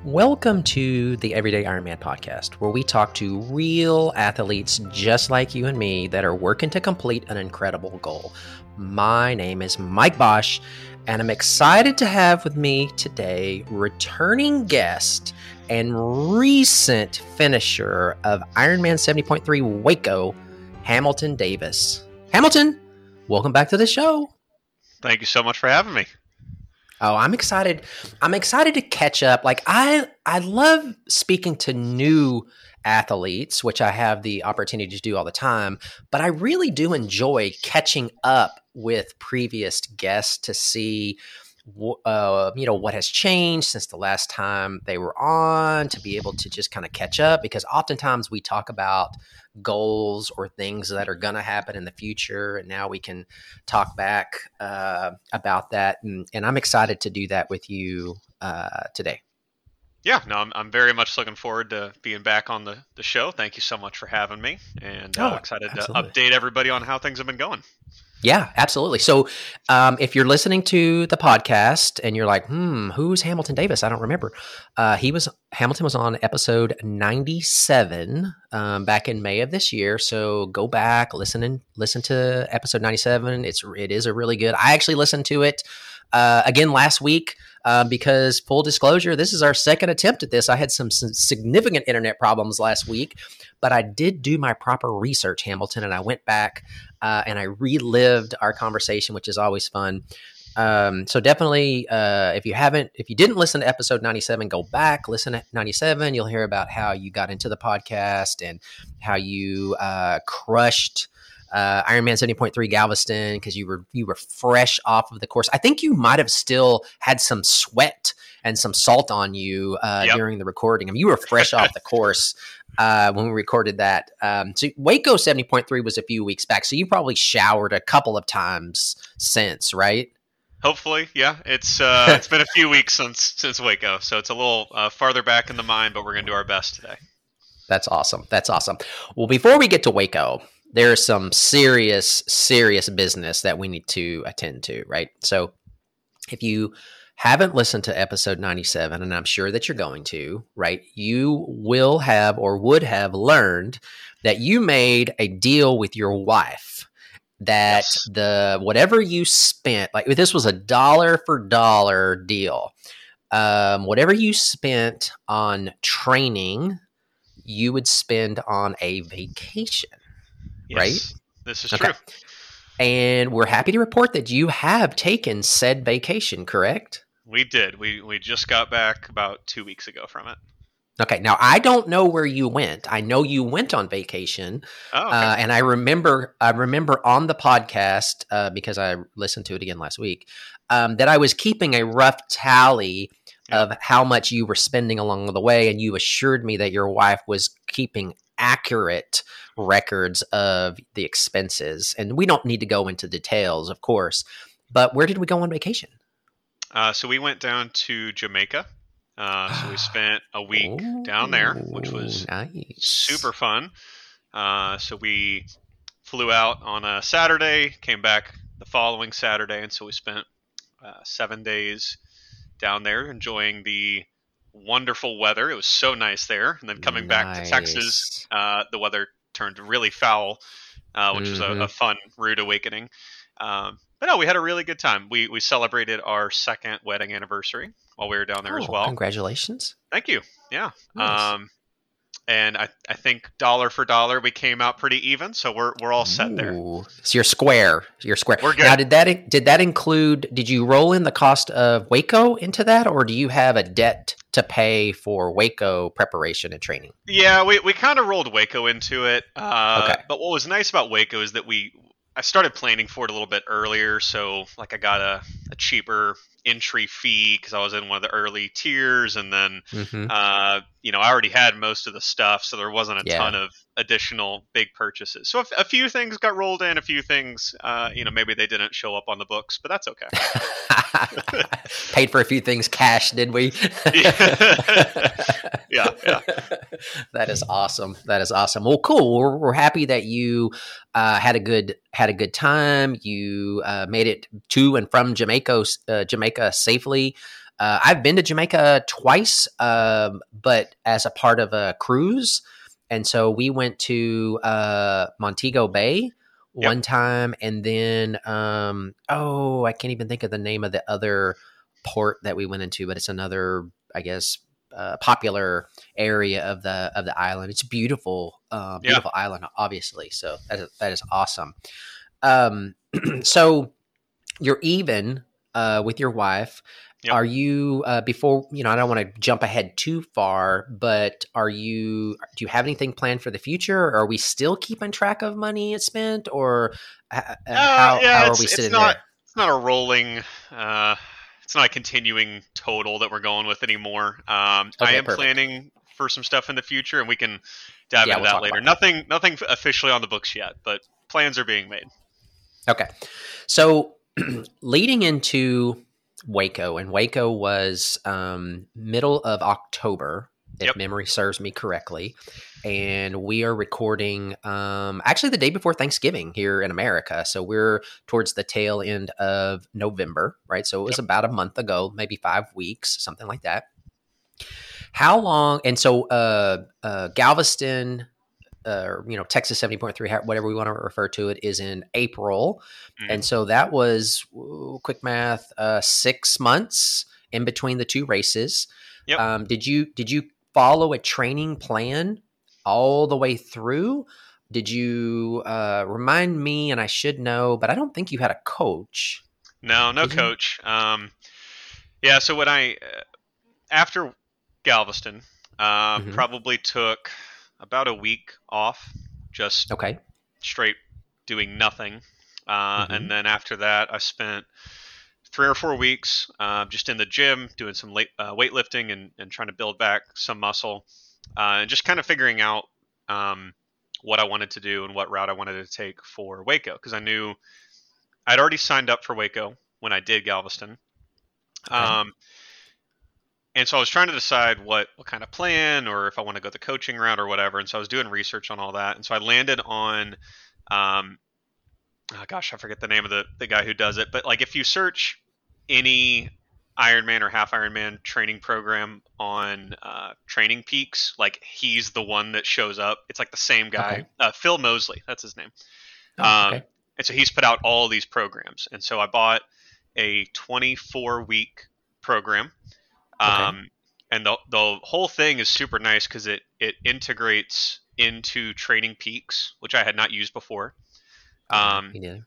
Welcome to the Everyday Ironman podcast, where we talk to real athletes just like you and me that are working to complete an incredible goal. My name is Mike Bosch, and I'm excited to have with me today returning guest and recent finisher of Ironman 70.3 Waco, Hamilton Davis. Hamilton, welcome back to the show. Thank you so much for having me. Oh, I'm excited. I'm excited to catch up. Like I love speaking to new athletes, which I have the opportunity to do all the time, but I really do enjoy catching up with previous guests to see what has changed since the last time they were on, to be able to just kind of catch up, because oftentimes we talk about goals or things that are going to happen in the future, and now we can talk back about that, and I'm excited to do that with you today. Yeah, no, I'm very much looking forward to being back on the show. Thank you so much for having me, and excited absolutely. to update everybody on how things have been going. Yeah, absolutely. So if you're listening to the podcast and you're like, who's Hamilton Davis? I don't remember. Hamilton was on episode 97 back in May of this year. So go back, listen to episode 97. It is a really good. I actually listened to it again last week because, full disclosure, this is our second attempt at this. I had some significant internet problems last week, but I did do my proper research, Hamilton, and I went back and I relived our conversation, which is always fun. So definitely, if you didn't listen to episode 97, go back, listen to 97. You'll hear about how you got into the podcast and how you crushed Ironman 70.3 Galveston, because you were fresh off of the course. I think you might have still had some sweat and some salt on you during the recording. I mean, you were fresh off the course when we recorded that. So Waco 70.3 was a few weeks back, so you probably showered a couple of times since, right? Hopefully, yeah. It's been a few weeks since Waco, so it's a little farther back in the mind, but we're going to do our best today. That's awesome. Well, before we get to Waco, there's some serious business that we need to attend to, right? So if you haven't listened to episode 97, and I'm sure that you're going to, right, you will have or would have learned that you made a deal with your wife that whatever you spent, like this was a dollar for dollar deal, whatever you spent on training, you would spend on a vacation. Yes, right? This is true. And we're happy to report that you have taken said vacation, correct? We did. We just got back about 2 weeks ago from it. Okay. Now, I don't know where you went. I know you went on vacation. Oh, okay. And I remember on the podcast, because I listened to it again last week, that I was keeping a rough tally of how much you were spending along the way. And you assured me that your wife was keeping accurate records of the expenses. And we don't need to go into details, of course, but where did we go on vacation? So we went down to Jamaica. So we spent a week down there, which was nice. Super fun. So we flew out on a Saturday, came back the following Saturday, and so we spent 7 days down there enjoying the wonderful weather. It was so nice there. And then coming back to Texas, the weather turned really foul, which was a fun, rude awakening. But no, we had a really good time. We celebrated our second wedding anniversary while we were down there as well. Congratulations. Thank you. Yeah. Nice. And I think dollar for dollar, we came out pretty even. So we're all set there. So you're square. We're good. Now, did that include, did you roll in the cost of Waco into that, or do you have a debt to pay for Waco preparation and training? Yeah, we kind of rolled Waco into it. Okay. But what was nice about Waco is that I started planning for it a little bit earlier. So like I got a cheaper entry fee because I was in one of the early tiers, and then I already had most of the stuff, so there wasn't a ton of additional big purchases. So a few things got rolled in, a few things maybe they didn't show up on the books, but that's okay. Paid for a few things cash, did we? Yeah. That is awesome. Well, cool. We're happy that you had a good time. You made it to and from Jamaica safely. I've been to Jamaica twice, but as a part of a cruise. And so we went to Montego Bay Yep. one time, and then I can't even think of the name of the other port that we went into, but it's another, I guess, popular area of the island. It's beautiful, Yeah. beautiful island, obviously. So that is awesome. Um, so you're even with your wife. Yep. Are you before, I don't want to jump ahead too far, but do you have anything planned for the future? Or are we still keeping track of money it's spent, or how Yeah, are we it's sitting not there? it's not a rolling it's not a continuing total that we're going with anymore. I Okay, am perfect. planning for some stuff in the future, and we can dive Yeah, into we'll that talk later. about that. Nothing officially on the books yet, but plans are being made. Okay. So leading into Waco, and Waco was middle of October, if Yep. memory serves me correctly. And we are recording actually the day before Thanksgiving here in America. So we're towards the tail end of November, right? So it was Yep. about a month ago, maybe 5 weeks, something like that. How long? And so Galveston, Texas 70.3, whatever we want to refer to it, is in April. Mhm. And so that was, quick math, 6 months in between the two races. Yep. Did you follow a training plan all the way through? Did you remind me? And I should know, but I don't think you had a coach. No Did you? coach. Yeah. So when I after Galveston, Hmm. probably took about a week off, just Okay. straight doing nothing. Hmm. And then after that, I spent 3 or 4 weeks just in the gym doing some weightlifting and trying to build back some muscle and just kind of figuring out what I wanted to do and what route I wanted to take for Waco because I knew I'd already signed up for Waco when I did Galveston. Okay. Um, and so I was trying to decide what kind of plan or if I want to go the coaching route or whatever. And so I was doing research on all that. And so I landed on um, oh gosh, I forget the name of the guy who does it, but like if you search any Ironman or half Ironman training program on Training Peaks, like he's the one that shows up. It's like the same guy, Okay. Phil Mosley, that's his name. Oh, Um, okay. and so he's put out all these programs, and so I bought a 24-week program, Okay. um, and the whole thing is super nice because it integrates into Training Peaks, which I had not used before. Yeah, Um, me neither.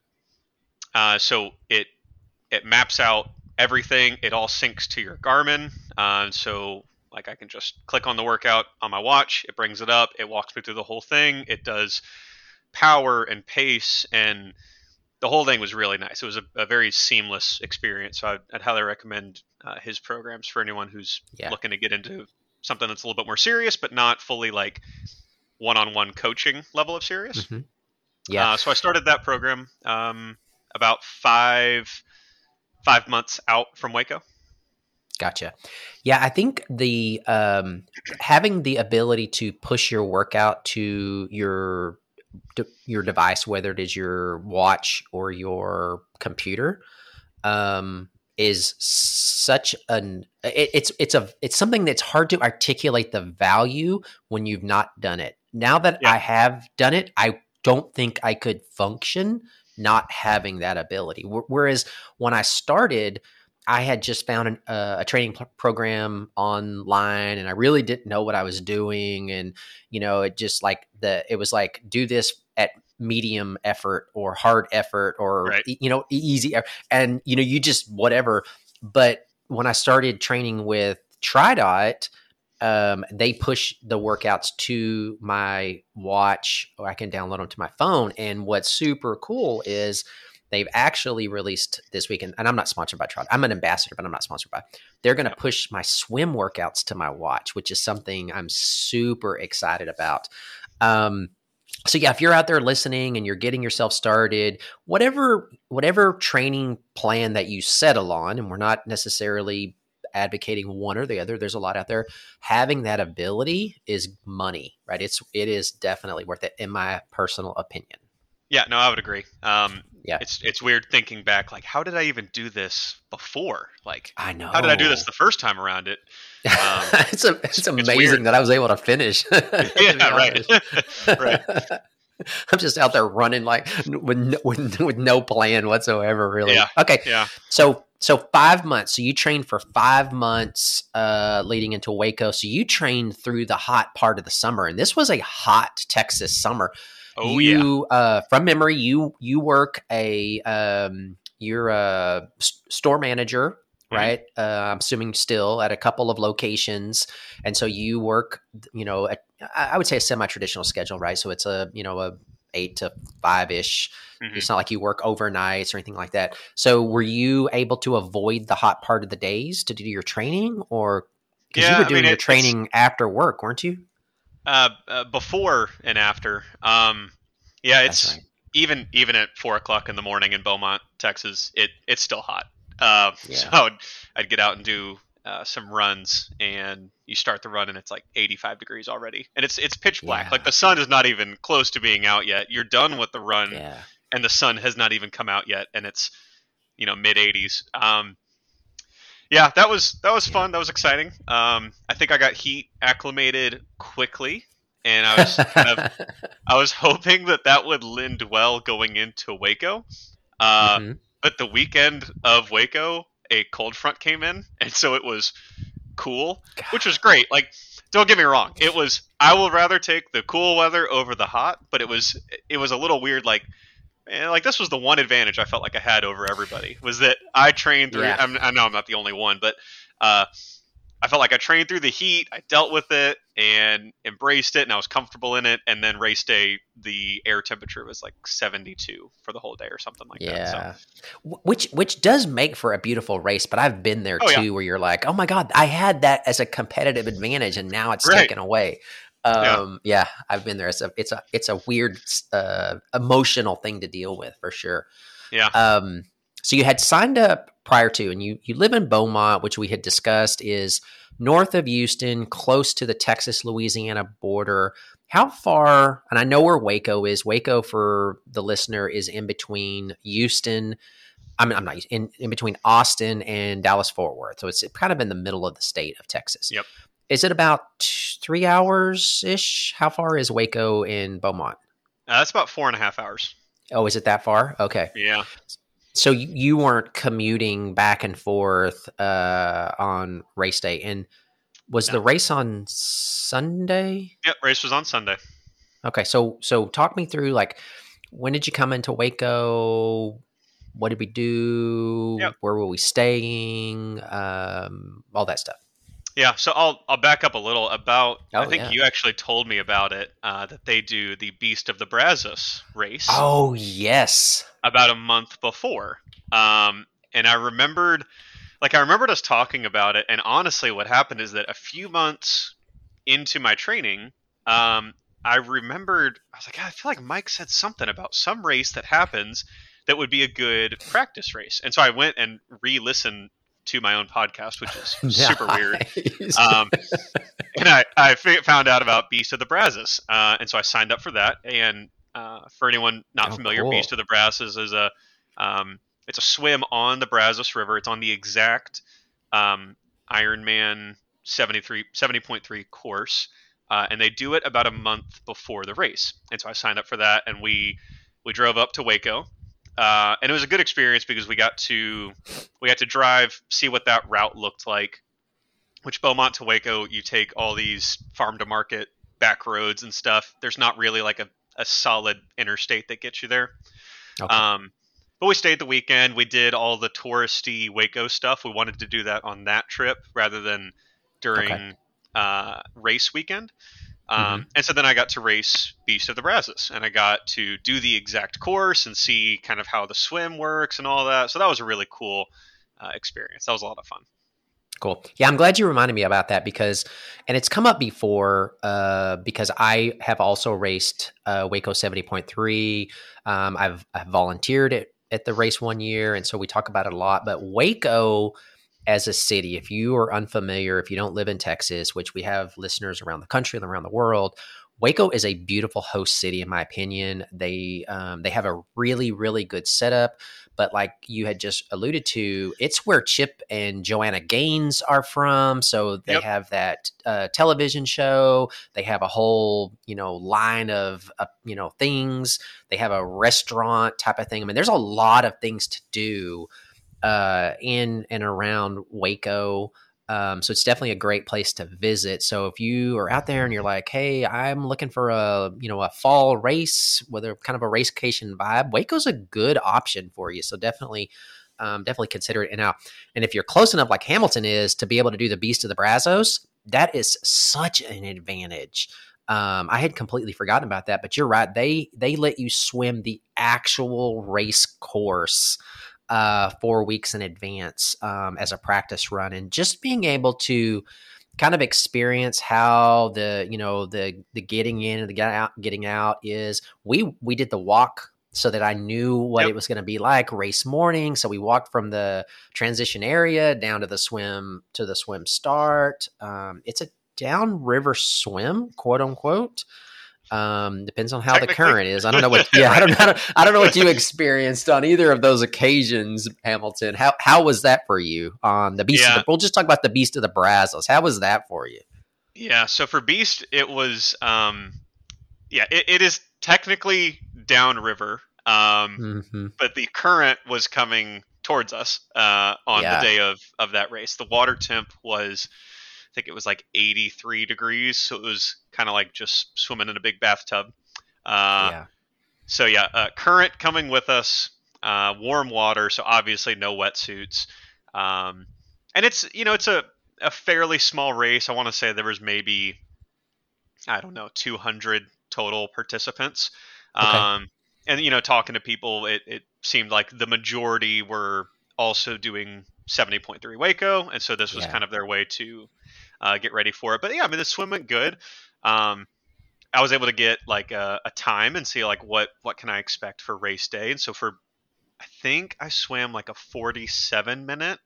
so it maps out everything. It all syncs to your Garmin. So like I can just click on the workout on my watch. It brings it up. It walks me through the whole thing. It does power and pace, and the whole thing was really nice. It was a very seamless experience. So I'd highly recommend his programs for anyone who's Yeah. looking to get into something that's a little bit more serious, but not fully like one-on-one coaching level of serious. Hmm. Yeah. So I started that program about 5 months out from Waco. Gotcha. Yeah, I think the having the ability to push your workout to your device, whether it is your watch or your computer, is such it's something that's hard to articulate the value when you've not done it. Now that Yeah, I have done it, I don't think I could function not having that ability. Whereas when I started, I had just found a training program online, and I really didn't know what I was doing. And it just it was like, do this at medium effort or hard effort or right. easy, and you just whatever. But when I started training with TriDot, they push the workouts to my watch, or I can download them to my phone. And what's super cool is they've actually released this weekend, and I'm not sponsored by TriDot. I'm an ambassador, but I'm not sponsored by. They're going to Yeah. push my swim workouts to my watch, which is something I'm super excited about. So yeah, if you're out there listening and you're getting yourself started, whatever training plan that you settle on, and we're not necessarily advocating one or the other. There's a lot out there. Having that ability is money, right? It is definitely worth it, in my personal opinion. Yeah, no, I would agree. Yeah, It's weird thinking back, like, how did I even do this before? Like, I how did I do this know. the first time around it? Um, It's it's weird. amazing that I was able to finish. To be Yeah, right, honest, right. I'm just out there running like with no plan whatsoever. Really. Yeah, Okay, yeah. so 5 months. So you trained for 5 months, leading into Waco. So you trained through the hot part of the summer, and this was a hot Texas summer. Oh yeah. You, from memory, you work you're a store manager, Hmm. right? I'm assuming still at a couple of locations, and so you work, I would say a semi-traditional schedule, right? So it's a 8 to 5 ish. Hmm. It's not like you work overnights or anything like that. So were you able to avoid the hot part of the days to do your training, or because you Yeah, were I mean doing your it's training after work, weren't you? before and after. Yeah, That's it's right. even at 4 o'clock in the morning in Beaumont, Texas. It's still hot. So Yeah. I'd get out and do some runs, and you start the run, and it's like 85 degrees already, and it's pitch black. Like Yeah. the sun is not even close to being out yet. You're done with the run, Yeah. and the sun has not even come out yet, and it's mid 80s. Yeah, that was Yeah. fun. That was exciting. I think I got heat acclimated quickly, and I was hoping that that would lend well going into Waco. Uh, Hmm. but the weekend of Waco, a cold front came in, and so it was cool, which was great. Like, don't get me wrong, it was. I will rather take the cool weather over the hot, but it was a little weird. Like this was the one advantage I felt like I had over everybody was that I trained through. Yeah. I know I'm not the only one, but uh, I felt like I trained through the heat. I dealt with it and embraced it, and I was comfortable in it. And then race day, the air temperature was like 72 for the whole day or something like that. So, Yeah. Which does make for a beautiful race, but I've been there oh yeah, too where you're like, "Oh my god, I had that as a competitive advantage and now it's right, taken away." yeah, Yeah, I've been there. It's a weird emotional thing to deal with for sure. yeah, Um, so you had signed up prior to, and you live in Beaumont, which we had discussed is north of Houston, close to the Texas Louisiana border. How far? And I know where Waco is. Waco, for the listener, is in between Houston. I'm not in between Austin and Dallas Fort Worth. So it's kind of in the middle of the state of Texas. yep. Is it about 3 hours ish? How far is Waco in Beaumont? That's about 4.5 hours. Oh, is it that far? Okay. Yeah, So you weren't commuting back and forth on race day, and was no, the race on Sunday? yep. Race was on Sunday. Okay, so talk me through, like, when did you come into Waco? What did we do? Yep. Where were we staying? All that stuff. Yeah, so I'll back up a little about. I Oh think yeah. you actually told me about it that they do the Beast of the Brazos race Oh yes. about a month before. And I remembered us talking about it. And honestly, what happened is that a few months into my training, I remembered I was like, "God, I feel like Mike said something about some race that happens that would be a good practice race." And so I went and re-listened to my own podcast, which is super weird. Nice. Um, and I found out about Beast of the Brazos, and so I signed up for that. And for anyone not Oh familiar, Beast cool. of the Brazos is it's a swim on the Brazos River. It's on the exact Ironman 70.3 course, and they do it about a month before the race. And so I signed up for that, and we drove up to Waco, and it was a good experience because we got to drive, see what that route looked like. Which Beaumont to Waco, you take all these farm to market back roads and stuff. There's not really like a solid interstate that gets you there. Okay. But we stayed the weekend. We did all the touristy Waco stuff. We wanted to do that on that trip rather than Okay. during race weekend. Hmm. And so then I got to race Beast of the Brazos, and I got to do the exact course and see kind of how the swim works and all that. So that was a really cool experience. That was a lot of fun. Cool. Yeah, I'm glad you reminded me about that and it's come up before, because I have also raced Waco 70.3. I've volunteered at the race one year, and so we talk about it a lot. But Waco as a city, if you are unfamiliar, if you don't live in Texas, which we have listeners around the country and around the world, Waco is a beautiful host city, in my opinion. They have a really, really good setup, but like you had just alluded to, it's where Chip and Joanna Gaines are from. So they Yep. have that television show. They have a whole line of things. They have a restaurant type of thing. I mean, there's a lot of things to do in and around Waco. So it's definitely a great place to visit. So if you are out there and you're like, hey, I'm looking for a fall race with a kind of a racecation vibe, Waco's a good option for you. So definitely consider it. And if you're close enough, like Hamilton is, to be able to do the Beast of the Brazos, that is such an advantage. I had completely forgotten about that, but you're right. They let you swim the actual race course 4 weeks in advance as a practice run, and just being able to kind of experience how the getting in and the getting out is. We did the walk so that I knew what it was going to be like race morning. So we walked from the transition area down to the swim start. It's a downriver swim, quote unquote. Depends on how the current is. I don't know what. Yeah, right. I don't know what you experienced on either of those occasions, Hamilton. How was that for you on the Beast? We'll just talk about the Beast of the Brazos. How was that for you? Yeah. So for Beast, it was. It is technically downriver, but the current was coming towards us on the day of that race. The water temp was, I think it was like 83 degrees, so it was kind of like just swimming in a big bathtub. Current coming with us, warm water, so obviously no wetsuits. And it's a fairly small race. I want to say there was maybe, I don't know, 200 total participants. Okay. And talking to people, it seemed like the majority were also doing 70.3 Waco, and so this was kind of their way to get ready for it. But yeah, I mean, the swim went good. I was able to get like a time and see like what can I expect for race day. And so I think I swam like a 47-minute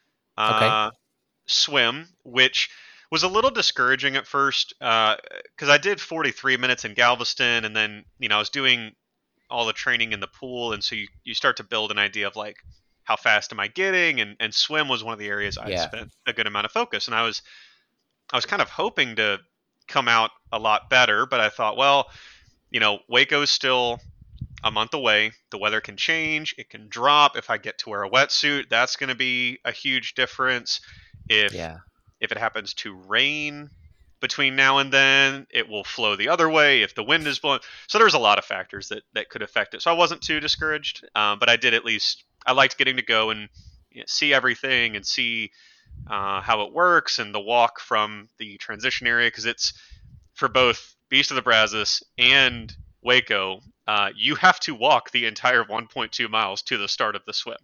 swim, which was a little discouraging at first because I did 43 minutes in Galveston, and then I was doing all the training in the pool, and so you start to build an idea of like how fast am I getting, and swim was one of the areas I spent a good amount of focus, and I was kind of hoping to come out a lot better, but I thought, well, Waco's still a month away. The weather can change. It can drop. If I get to wear a wetsuit, that's going to be a huge difference. If it happens to rain between now and then, it will flow the other way if the wind is blowing. So there's a lot of factors that could affect it. So I wasn't too discouraged, but I liked getting to go and see everything and see how it works, and the walk from the transition area, because it's for both Beast of the Brazos and Waco. You have to walk the entire 1.2 miles to the start of the swim.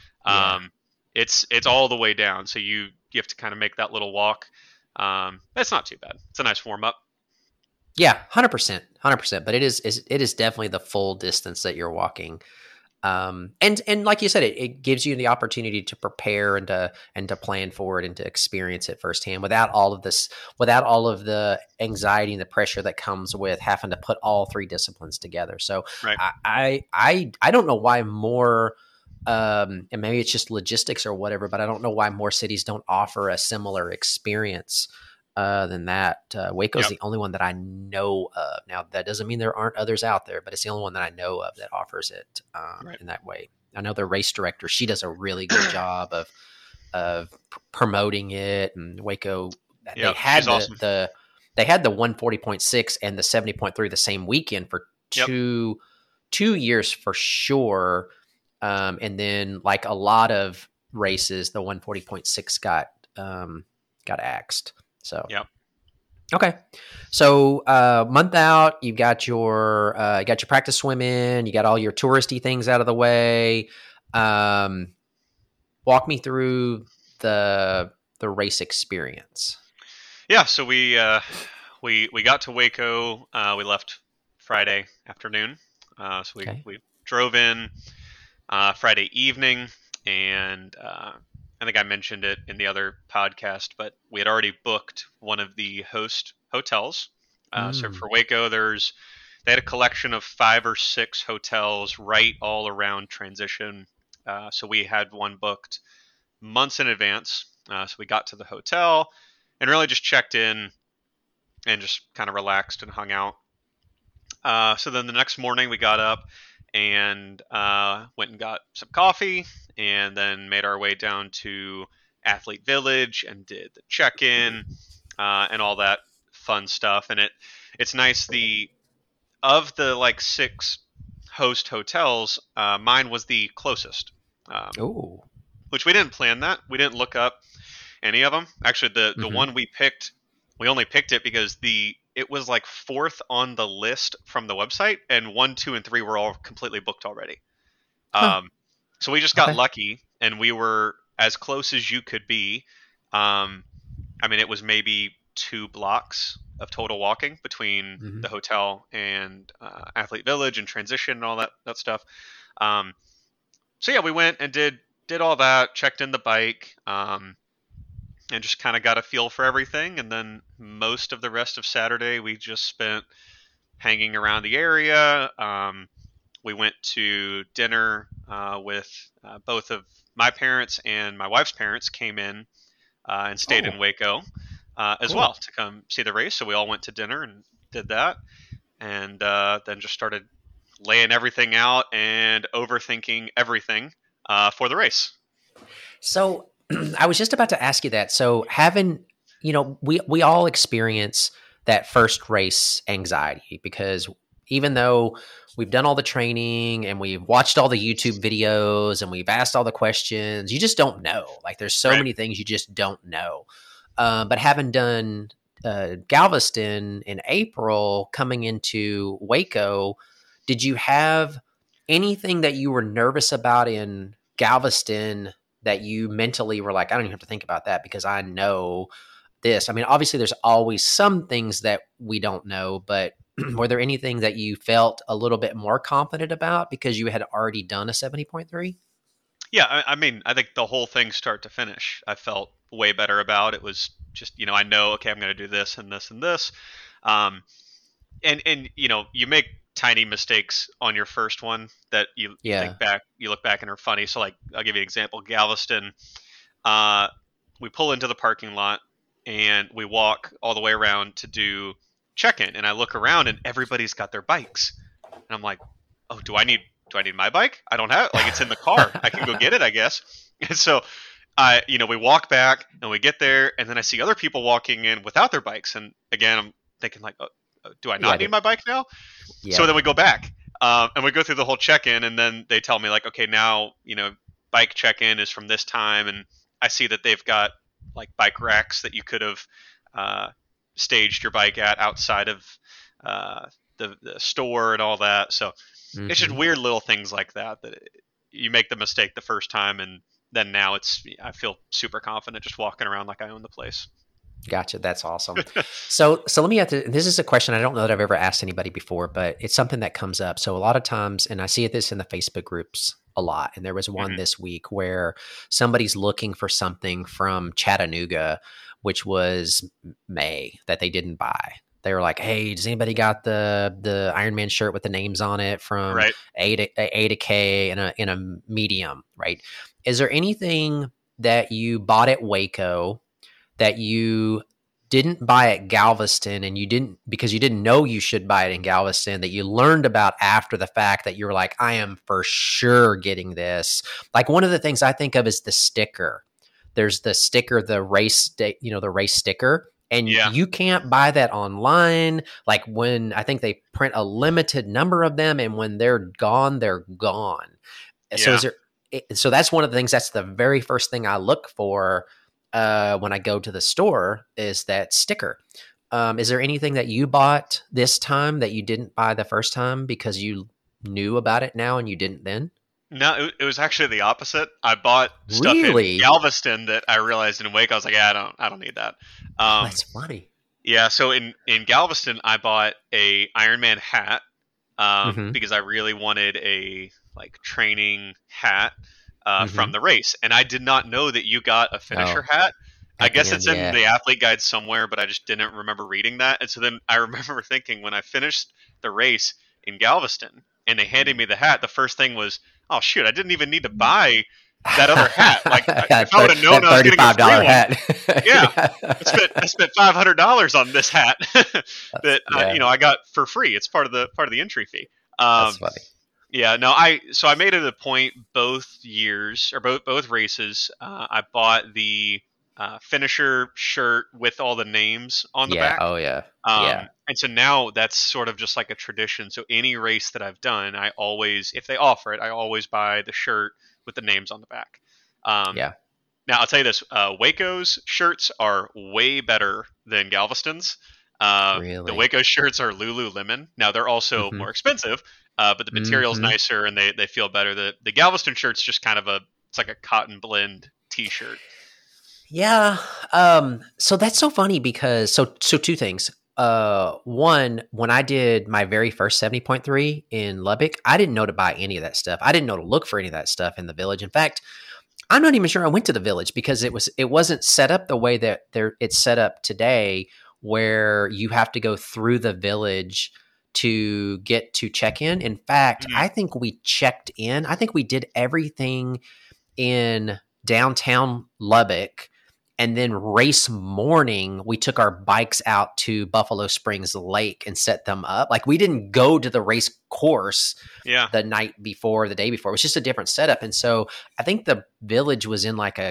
It's all the way down, so you have to kind of make that little walk. It's not too bad. It's a nice warm up. Yeah, 100%. But it is definitely the full distance that you're walking. And like you said, it gives you the opportunity to prepare and to plan for it and to experience it firsthand without all of the anxiety and the pressure that comes with having to put all three disciplines together. So right. I don't know why more, and maybe it's just logistics or whatever, but I don't know why more cities don't offer a similar experience than that. Waco's the only one that I know of. Now, that doesn't mean there aren't others out there, but it's the only one that I know of that offers it in that way. I know the race director; she does a really good job of promoting it. And Waco, they had awesome. they had the 140.6 and the 70.3 the same weekend for two years for sure. And then, like a lot of races, the 140.6 got axed. So okay. So month out, you got your practice swim in, you got all your touristy things out of the way. Walk me through the race experience. Yeah, so we got to Waco. We left Friday afternoon. So we drove in Friday evening, and I think I mentioned it in the other podcast, but we had already booked one of the host hotels So Mm. for Waco, they had a collection of 5 or 6 hotels right all around transition. So we had one booked months in advance. So we got to the hotel and really just checked in and just kind of relaxed and hung out. So then the next morning we got up and went and got some coffee and then made our way down to Athlete Village and did the check-in and all that fun stuff. And it's nice. The of the like 6 host hotels, mine was the closest. Oh. Which we didn't plan that. We didn't look up any of them. Actually, the Hmm. one we picked, we only picked it because it was like 4th on the list from the website, and 1, 2, and 3 were all completely booked already. Huh. Um, so we just got Okay. lucky, and we were as close as you could be. Um, I mean, it was maybe 2 blocks of total walking between Hmm. the hotel and Athlete Village and Transition and all that stuff. Um, so yeah, we went and did all that, checked in the bike, and just kind of got a feel for everything. And then most of the rest of Saturday, we just spent hanging around the area. We went to dinner with both of my parents and my wife's parents came in and stayed in Oh, Waco as well cool. to come see the race. So we all went to dinner and did that, and then just started laying everything out and overthinking everything for the race. So I was just about to ask you that. So having, we all experience that first race anxiety because even though we've done all the training and we've watched all the YouTube videos and we've asked all the questions, you just don't know. Like there's so Right. many things you just don't know. But having done Galveston in April, coming into Waco, did you have anything that you were nervous about in Galveston that you mentally were like, I don't even have to think about that because I know this? I mean, obviously, there's always some things that we don't know, but were there anything that you felt a little bit more confident about because you had already done a 70.3? Yeah, I mean, I think the whole thing, start to finish, I felt way better about. It was just, I know, okay, I'm going to do this and this and this, um, and you make tiny mistakes on your first one that Yeah. you look back and are funny. So, like, I'll give you an example. Galveston, uh, we pull into the parking lot and we walk all the way around to do check-in, and I look around and everybody's got their bikes, and I'm like, oh, do I need my bike? I don't have, like, it's in the car. I can go get it, I guess. And so we walk back and we get there, and then I see other people walking in without their bikes, and again, I'm thinking like, do I Yeah. not need my bike now? So Yeah. then we go back, and we go through the whole check-in, and then they tell me like, okay, now bike check-in is from this time, and I see that they've got like bike racks that you could have uh, staged your bike at outside of the store and all that. So it's just Hmm. weird little things like that you make the mistake the first time, and then now I feel super confident just walking around like I own the place. Gotcha. That's awesome. So let me have to. This is a question I don't know that I've ever asked anybody before, but it's something that comes up. So a lot of times, and I see this in the Facebook groups a lot. And there was one Hmm. this week where somebody's looking for something from Chattanooga, which was May that they didn't buy. They were like, "Hey, does anybody got the Iron Man shirt with the names on it from Right. A to K in a medium?" Right? Is there anything that you bought at Waco that you didn't buy at Galveston and you didn't because you didn't know you should buy it in Galveston that you learned about after the fact that you were like, I am for sure getting this? Like one of the things I think of is the sticker. There's the sticker, the race, the race sticker. And Yeah. you can't buy that online. Like when I think they print a limited number of them, and when they're gone, they're gone. So Yeah. is there? So that's one of the things. That's the very first thing I look for when I go to the store is that sticker. Is there anything that you bought this time that you didn't buy the first time because you knew about it now and you didn't then? No, it was actually the opposite. I bought stuff in Really? Galveston that I realized in Wake. I was like, yeah, I don't need that. Oh, Um, that's funny. yeah. So in Galveston, I bought a Iron Man hat Mm-hmm. because I really wanted a like training hat from Mm-hmm. the race, and I did not know that you got a finisher Oh, hat. I at the guess end. it's in Yeah. the athlete guide somewhere, but I just didn't remember reading that. And so then I remember thinking when I finished the race in Galveston and they handed me the hat, the first thing was, oh shoot, I didn't even need to buy that other hat. Like if I would have known That I was getting a free $35 one, hat. yeah, Yeah. I spent $500 on this hat that Yeah, I got for free. It's part of the entry fee. that's Um, funny. yeah, no, I made it a point both years or both races. I bought the finisher shirt with all the names on the Yeah. back. Oh, yeah. Yeah. And so now that's sort of just like a tradition. So any race that I've done, I always, if they offer it, I always buy the shirt with the names on the back. Um, Yeah. Now I'll tell you this: Waco's shirts are way better than Galveston's. The Really. Waco shirts are Lululemon. Now they're also Hmm. more expensive, but the material's Hmm. nicer and they feel better. The Galveston shirt's just kind of it's like a cotton blend T-shirt. Yeah. So that's so funny because so two things. One, when I did my very first 70.3 in Lubbock, I didn't know to buy any of that stuff. I didn't know to look for any of that stuff in the village. In fact, I'm not even sure I went to the village because it wasn't set up the way that it's set up today, where you have to go through the village to get to check in. In fact, Mhm. I think we checked in. I think we did everything in downtown Lubbock. And then race morning, we took our bikes out to Buffalo Springs Lake and set them up. Like we didn't go to the race course Yeah. the night before, the day before. It was just a different setup. And so I think the village was in like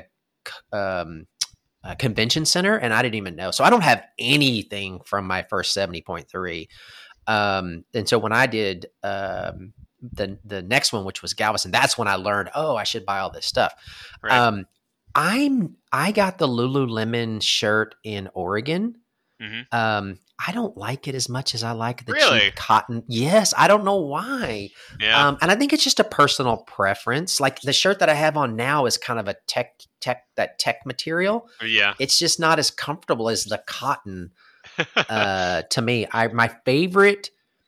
a convention center, and I didn't even know. So I don't have anything from my first 70.3. And so when I did the next one, which was Galveston, that's when I learned, oh, I should buy all this stuff. Right. I got the Lululemon shirt in Oregon. Hmm. I don't like it as much as I like the Really? cheap cotton. Yes, I don't know why. Yeah. And I think it's just a personal preference. Like the shirt that I have on now is kind of a tech material. Yeah. It's just not as comfortable as the cotton to me. My favorite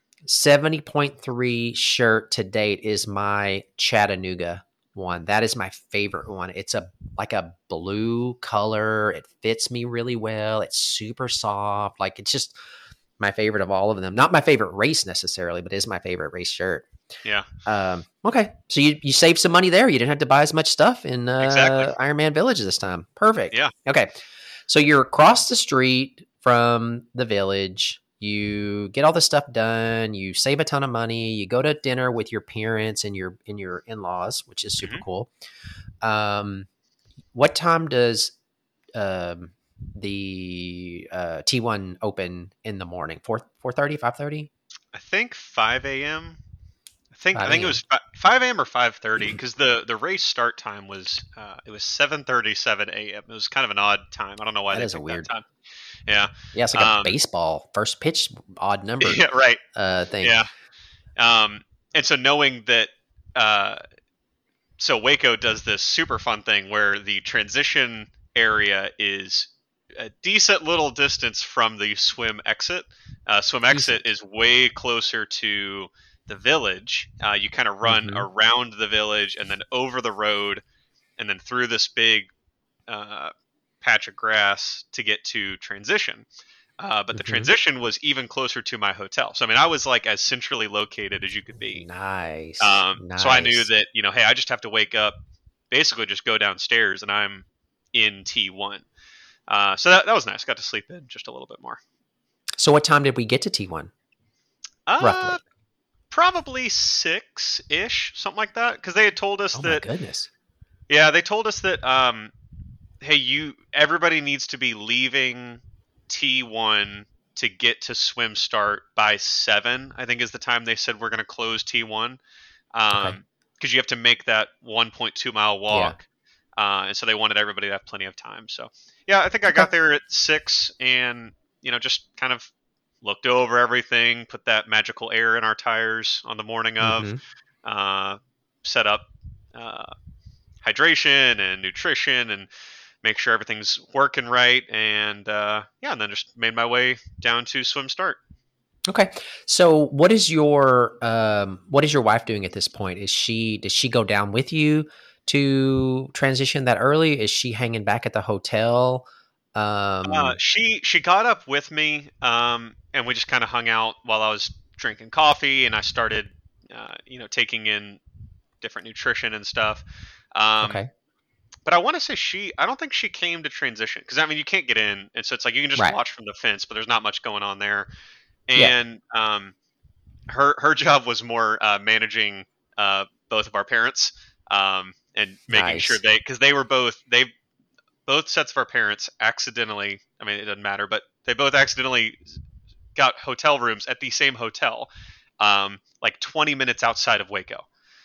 70.3 shirt to date is my Chattanooga one. That is my favorite one. It's like a blue color. It fits me really well. It's super soft. Like it's just my favorite of all of them. Not my favorite race necessarily, but it is my favorite race shirt. Yeah. Okay. So you saved some money there. You didn't have to buy as much stuff in Exactly. Ironman Village this time. Perfect. Yeah. Okay. So you're across the street from the village. You get all this stuff done. You save a ton of money. You go to dinner with your parents and your in-laws, which is super Hmm. cool. What time does the T1 open in the morning? 4:30, 5:30? I think 5 a.m. I 5 think it a.m. was 5 a.m. or 5:30 because the race start time was it was 7:37 a.m. It was kind of an odd time. I don't know why That they is a picked weird. that time. Yeah. Yeah, it's like a baseball first pitch odd number Yeah. Right. thing. Yeah. And so knowing that, so Waco does this super fun thing where the transition area is a decent little distance from the swim exit. Swim exit is way closer to the village. You kind of run Mhm. around the village and then over the road and then through this big patch of grass to get to transition. But the Mhm. transition was even closer to my hotel. So, I mean, I was like as centrally located as you could be. Nice. So I knew Nice. that, hey, I just have to wake up, basically just go downstairs and I'm in T1. So that was nice. Got to sleep in just a little bit more. So what time did we get to T1? Roughly. Probably 6-ish, something like that. Because they had told us Oh my that, goodness. yeah, they told us that, hey, everybody needs to be leaving T1 to get to swim start by 7, I think is the time they said we're going to close T1. Okay. Because you have to make that 1.2 mile walk. And so they wanted everybody to have plenty of time. So, yeah, I think I got there at 6 and, just kind of looked over everything, put that magical air in our tires on the morning of, set up hydration and nutrition and make sure everything's working right. And, and then just made my way down to swim start. Okay. So what is your wife doing at this point? Does she go down with you to transition that early? Is she hanging back at the hotel? She got up with me, and we just kind of hung out while I was drinking coffee, and I started, taking in different nutrition and stuff. Um, Okay. but I want to say I don't think she came to transition because I mean you can't get in, and so it's like you can just Right. watch from the fence, but there's not much going on there. Yeah. And her job was more managing both of our parents, and making sure Nice. because they both sets of our parents accidentally. I mean, it doesn't matter, but they both accidentally got hotel rooms at the same hotel, like 20 minutes outside of Waco.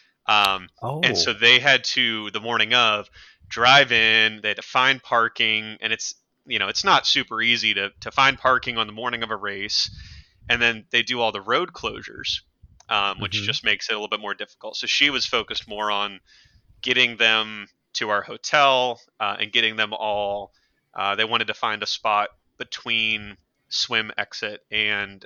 And so Oh, they had to the morning of drive in. They had to find parking, and it's not super easy to find parking on the morning of a race. And then they do all the road closures, which hmm, just makes it a little bit more difficult. So she was focused more on getting them to our hotel, and getting them all. They wanted to find a spot between swim exit and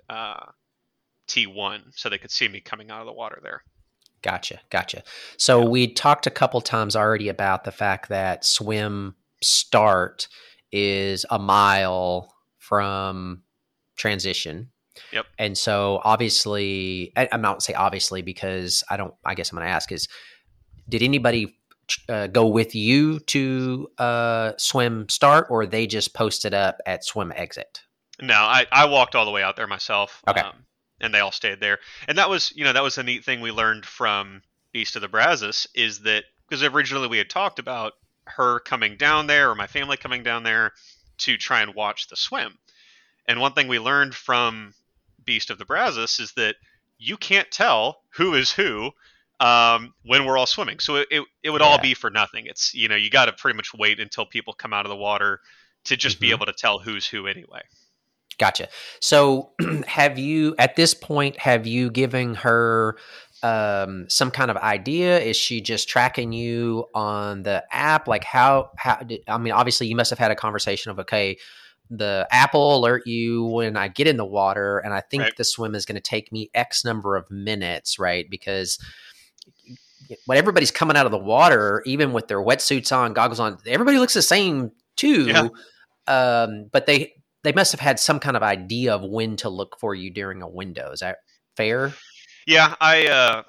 T1 so they could see me coming out of the water there. gotcha, gotcha. So Yeah. we talked a couple times already about the fact that swim start is a mile from transition. Yep. And so obviously, I'm not say obviously because I don't. I guess I'm going to ask is, did anybody go with you to swim start, or they just posted up at swim exit? No, I walked all the way out there myself, Okay. and they all stayed there. And that was a neat thing we learned from Beast of the Brazos is that because originally we had talked about her coming down there or my family coming down there to try and watch the swim. And one thing we learned from Beast of the Brazos is that you can't tell who is who, when we're all swimming. So it would all Yeah. be for nothing. It's you got to pretty much wait until people come out of the water to just be Hmm. able to tell who's who anyway. Gotcha. So, have you at this point have you given her some kind of idea? Is she just tracking you on the app? Like how did, I mean, obviously you must have had a conversation of okay, the app will alert you when I get in the water, and I Right. think the swim is going to take me X number of minutes, right? Because when everybody's coming out of the water, even with their wetsuits on, goggles on, everybody looks the same Yeah. too. But they must have had some kind of idea of when to look for you during a window. Is that fair? Yeah. I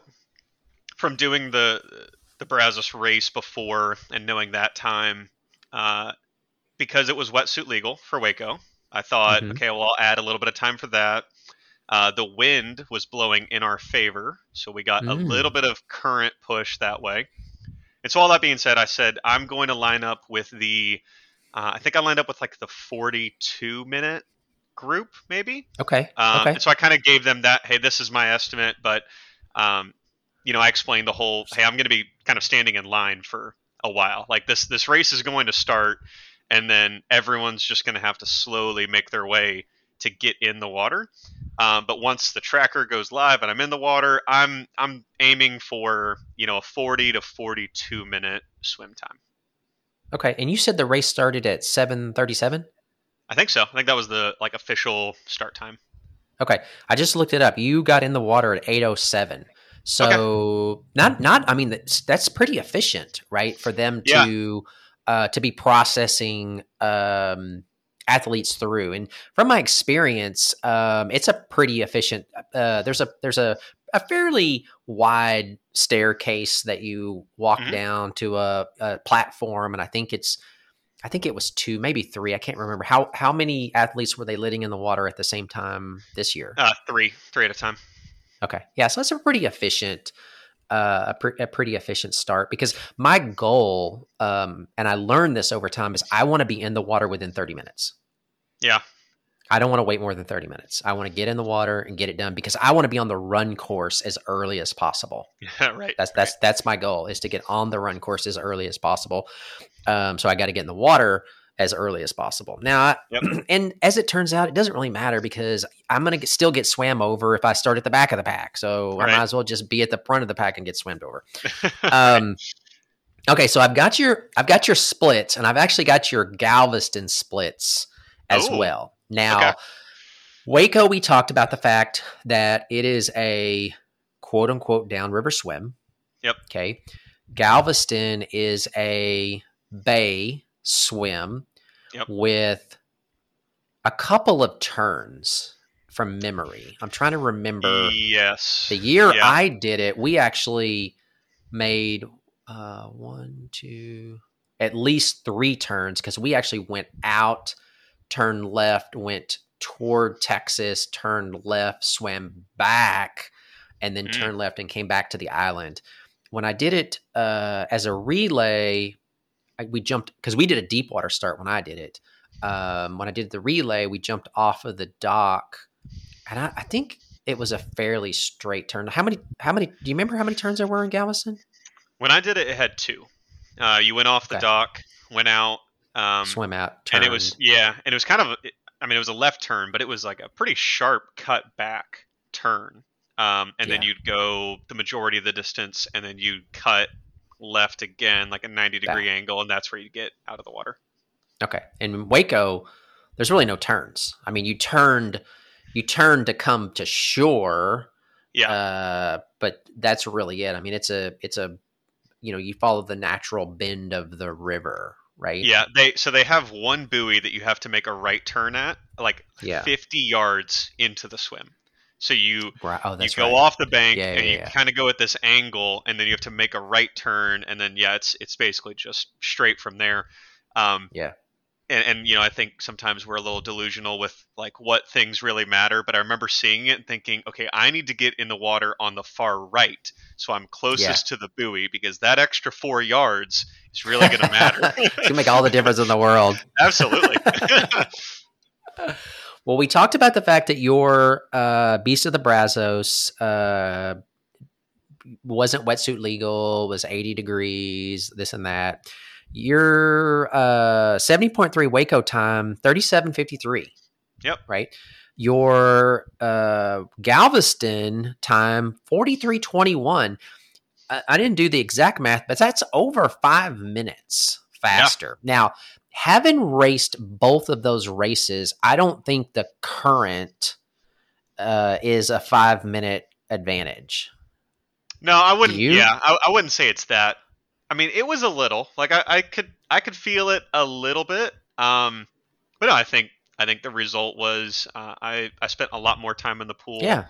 from doing the Brazos race before and knowing that time, uh, because it was wetsuit legal for Waco. I thought, Hmm. okay, well, I'll add a little bit of time for that. The wind was blowing in our favor, so we got a little Mm. bit of current push that way. And so, all that being said, I said I'm going to line up with the. I think I lined up with like the 42-minute group, maybe. Okay. And Okay. so I kind of gave them that. Hey, this is my estimate, but um, I explained the whole. Hey, I'm going to be kind of standing in line for a while. Like this race is going to start, and then everyone's just going to have to slowly make their way to get in the water. But once the tracker goes live and I'm in the water, I'm aiming for a 40 to 42 minute swim time. Okay. And you said the race started at 7:37. I think so. I think that was the like official start time. Okay. I just looked it up. You got in the water at 8:07. Okay. So not. I mean that's pretty efficient, right? For them Yeah. to be processing athletes through. And from my experience, it's a pretty efficient. There's a fairly wide staircase that you walk Hmm. down to a platform, and I think it was two, maybe three. I can't remember how many athletes were they letting in the water at the same time this year. Three at a time. Okay, yeah, so that's a pretty efficient a pretty efficient start because my goal, and I learned this over time, is I want to be in the water within 30 minutes. Yeah. I don't want to wait more than 30 minutes. I want to get in the water and get it done because I want to be on the run course as early as possible. Right. That's Right. that's that's my goal is to get on the run course as early as possible. So I got to get in the water as early as possible. Now, Yep. and as it turns out, it doesn't really matter because I'm going to still get swam over if I start at the back of the pack. So I might Right. as well just be at the front of the pack and get swammed over. Right. Um, okay, so I've got your splits, and I've actually got your Galveston splits as Oh. well. Okay. Now, Waco, we talked about the fact that it is a quote unquote downriver swim. Yep. Okay. Galveston is a bay swim, Yep. with a couple of turns from memory. I'm trying to remember Yes. the year Yeah. I did it. We actually made at least 3 turns, because we actually went out, turned left, went toward Texas, turned left, swam back, and then turned left and came back to the island. When I did it as a relay, we jumped, because we did a deep water start when I did it. When I did the relay, we jumped off of the dock, and I think it was a fairly straight turn. How many? Do you remember how many turns there were in Galveston? When I did it, it had 2. You went off the dock, went out, swim out, turned. and it was kind of, I mean, it was a left turn, but it was like a pretty sharp cut back turn. And then you'd go the majority of the distance, and then you'd cut left again, like a 90-degree angle, and that's where you get out of the water. Okay. And in Waco, there's really no turns. I mean, you turned to come to shore. Yeah. But that's really it. I mean, it's a you follow the natural bend of the river, right? Yeah. They have one buoy that you have to make a right turn at, like 50 yards into the swim. So you go off the bank and you kind of go at this angle, and then you have to make a right turn, and then it's basically just straight from there. And I think sometimes we're a little delusional with like what things really matter, but I remember seeing it and thinking, okay, I need to get in the water on the far right, so I'm closest to the buoy, because that extra 4 yards is really going to matter. It's going to make all the difference in the world. Absolutely. Well, we talked about the fact that your Beast of the Brazos wasn't wetsuit legal, was 80 degrees, this and that. Your 70.3 Waco time, 37:53. Yep. Right. Your Galveston time, 43:21. I didn't do the exact math, but that's over 5 minutes faster. Yeah. Now, having raced both of those races, I don't think the current is a 5-minute advantage. No, I wouldn't. Yeah, I wouldn't say it's that. I mean, it was a little, like I could feel it a little bit. But no, I think the result was I spent a lot more time in the pool. Yeah.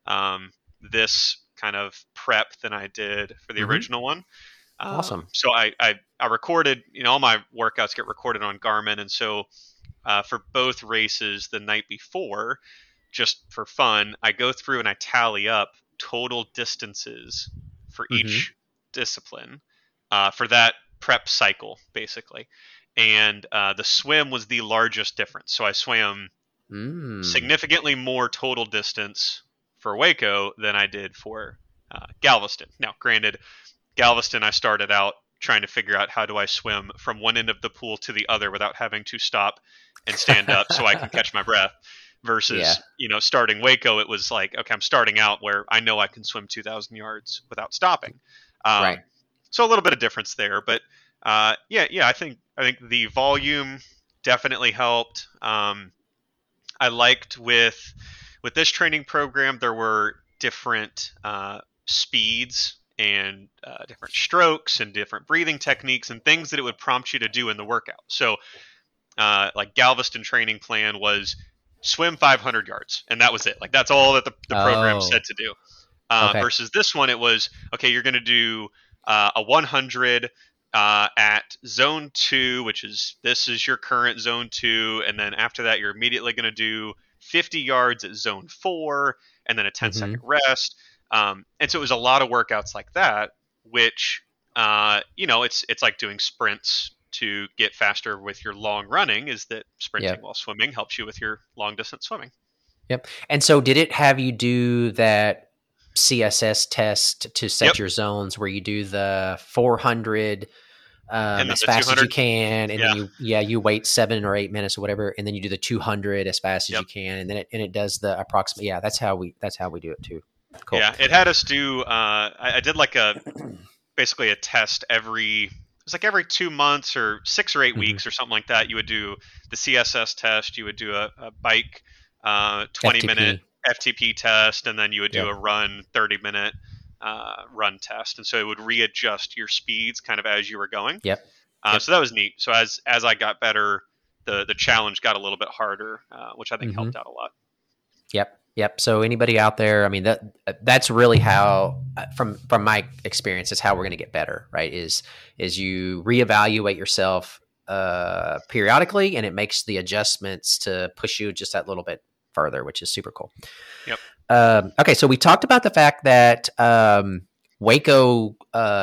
This kind of prep than I did for the original one. Awesome. So I recorded, all my workouts get recorded on Garmin. And so for both races the night before, just for fun, I go through and I tally up total distances for each discipline for that prep cycle, basically. And the swim was the largest difference. So I swam significantly more total distance for Waco than I did for Galveston. Now, granted, Galveston, I started out trying to figure out how do I swim from one end of the pool to the other without having to stop and stand up so I can catch my breath. Versus, starting Waco, it was like, okay, I'm starting out where I know I can swim 2,000 yards without stopping. Right. So a little bit of difference there, but I think the volume definitely helped. I liked with this training program, there were different speeds and different strokes and different breathing techniques and things that it would prompt you to do in the workout. So like Galveston training plan was swim 500 yards, and that was it. Like that's all that the program said to do. Versus this one, it was, okay, you're going to do a 100 at zone 2, this is your current zone 2. And then after that, you're immediately going to do 50 yards at zone 4 and then a 10-second rest. And so it was a lot of workouts like that, which, it's like doing sprints to get faster with your long running, is that sprinting while swimming helps you with your long distance swimming. Yep. And so did it have you do that CSS test to set your zones where you do the 400 as fast as you can, and then you wait 7 or 8 minutes or whatever, and then you do the 200 as fast as you can, and then it does the approximate. Yeah, that's how we do it too. Cool. Yeah, it had us do. I did like basically a test every 2 months or 6 or 8 weeks or something like that. You would do the CSS test. You would do a bike 20-minute FTP test, and then you would do a run 30-minute run test. And so it would readjust your speeds kind of as you were going. Yep. So that was neat. So as I got better the challenge got a little bit harder, which I think Mm-hmm. helped out a lot. Yep. So anybody out there, I mean, that's really how, from my experience, is how we're going to get better, right? Is you reevaluate yourself periodically, and it makes the adjustments to push you just that little bit further, which is super cool. Yep. Okay, so we talked about the fact that Waco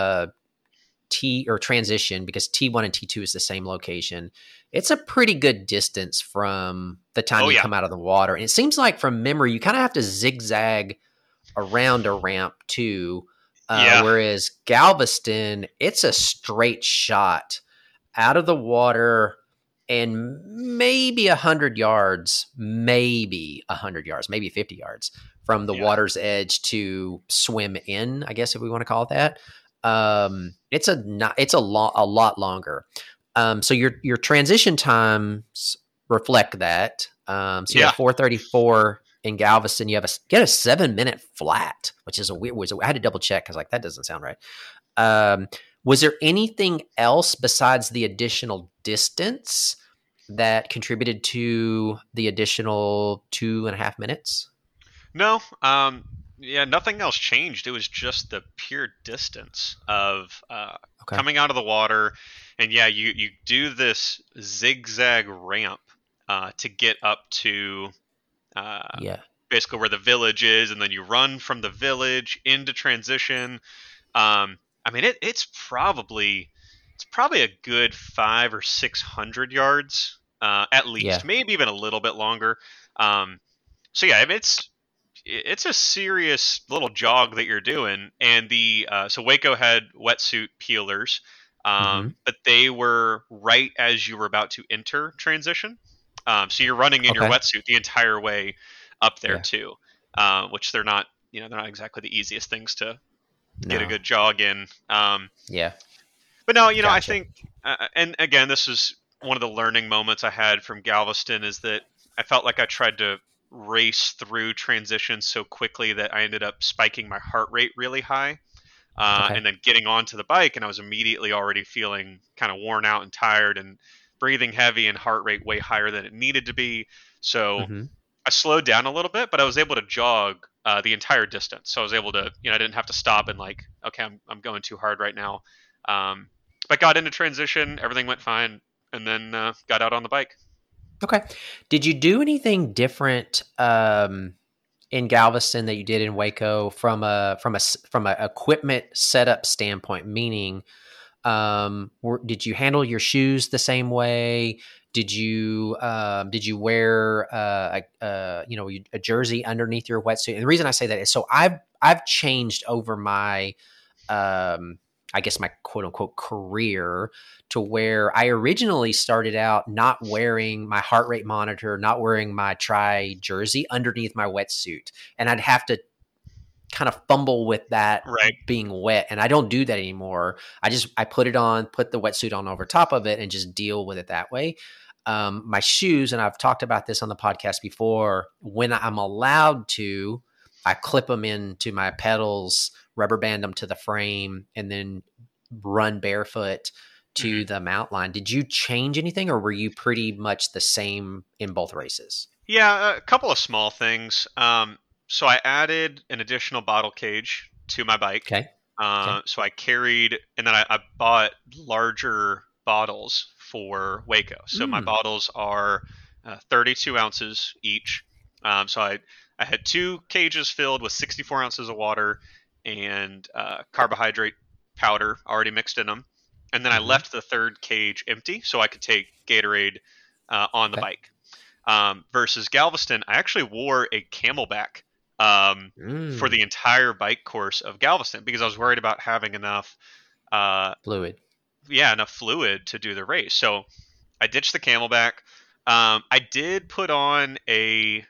T or transition, because T1 and T2 is the same location. It's a pretty good distance from the time you come out of the water. And it seems like from memory, you kind of have to zigzag around a ramp too. Whereas Galveston, it's a straight shot out of the water and maybe 100 yards, maybe 50 yards from the water's edge to swim in, I guess, if we want to call it that. It's a lot longer. So your transition times reflect that. So you have 4:34 in Galveston. You get a 7-minute flat, which is I had to double check because that doesn't sound right. Was there anything else besides the additional distance that contributed to the additional 2.5 minutes? No. Nothing else changed. It was just the pure distance of coming out of the water. And you do this zigzag ramp to get up to basically where the village is, and then you run from the village into transition. I mean, it's probably a good 500 or 600 yards at least, maybe even a little bit longer. I mean, it's a serious little jog that you're doing, and so Waco had wetsuit peelers, but they were right as you were about to enter transition. So you're running in your wetsuit the entire way up there too, which they're not exactly the easiest things to get a good jog in. But no, I think, and again, this is one of the learning moments I had from Galveston, is that I felt like I tried to race through transitions so quickly that I ended up spiking my heart rate really high, and then getting onto the bike, and I was immediately already feeling kind of worn out and tired and breathing heavy and heart rate way higher than it needed to be. So I slowed down a little bit, but I was able to jog the entire distance. So I was able to, I didn't have to stop and okay, I'm going too hard right now. But got into transition, everything went fine, and then got out on the bike. Okay. Did you do anything different in Galveston that you did in Waco from a equipment setup standpoint? Meaning, did you handle your shoes the same way? Did you wear a jersey underneath your wetsuit? And the reason I say that is so I've changed over my I guess my quote unquote career to where I originally started out not wearing my heart rate monitor, not wearing my tri jersey underneath my wetsuit. And I'd have to kind of fumble with that being wet. And I don't do that anymore. I put it on, put the wetsuit on over top of it, and just deal with it that way. My shoes, and I've talked about this on the podcast before, when I'm allowed to, I clip them into my pedals, rubber band them to the frame, and then run barefoot to the mount line. Did you change anything, or were you pretty much the same in both races? Yeah, a couple of small things. So I added an additional bottle cage to my bike. So I carried, and then I bought larger bottles for Waco. So my bottles are 32 ounces each. So I had 2 cages filled with 64 ounces of water and carbohydrate powder already mixed in them. And then I left the third cage empty so I could take Gatorade on the bike. Versus Galveston, I actually wore a Camelback for the entire bike course of Galveston because I was worried about having enough fluid. Yeah, enough fluid to do the race. So I ditched the Camelback. I did put on a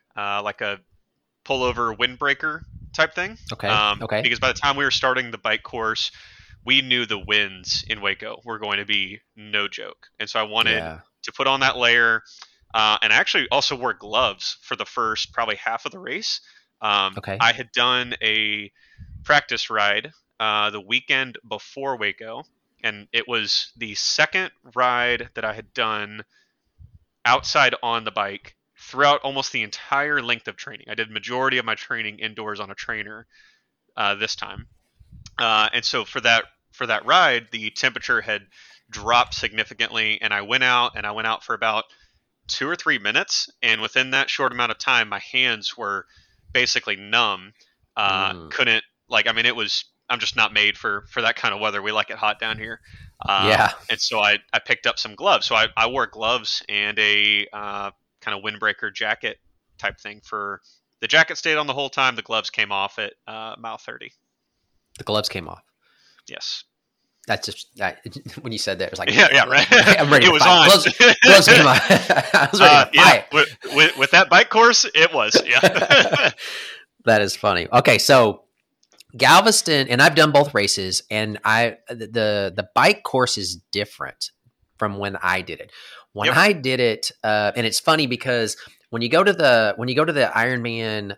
pullover windbreaker type thing. Okay. Because by the time we were starting the bike course, we knew the winds in Waco were going to be no joke. And so I wanted to put on that layer. And I actually also wore gloves for the first probably half of the race. I had done a practice ride the weekend before Waco, and it was the second ride that I had done outside on the bike throughout almost the entire length of training. I did majority of my training indoors on a trainer this time, and so for that ride, the temperature had dropped significantly, and I went out for about 2 or 3 minutes, and within that short amount of time, my hands were basically numb. Couldn't like I mean it was I'm just not made for that kind of weather. We like it hot down here. Yeah. And so I picked up some gloves. So I wore gloves and a kind of windbreaker jacket type thing. For the jacket stayed on the whole time. The gloves came off at mile 30. The gloves came off. Yes. That's just when you said that, it was like, yeah, right. I'm ready It to was fight. on. Gloves came off. I was ready to fight. With that bike course, it was. Yeah. That is funny. Okay, so Galveston, and I've done both races, and the bike course is different from when I did it. When Yep. I did it, and it's funny because when you go to the Ironman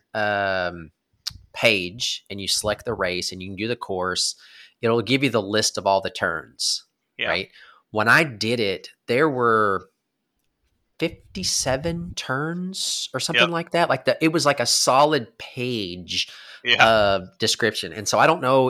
page and you select the race and you can do the course, it'll give you the list of all the turns. Yeah. Right. When I did it, there were 57 turns or something Yep. like that. It was like a solid page Yeah. of description. And so I don't know,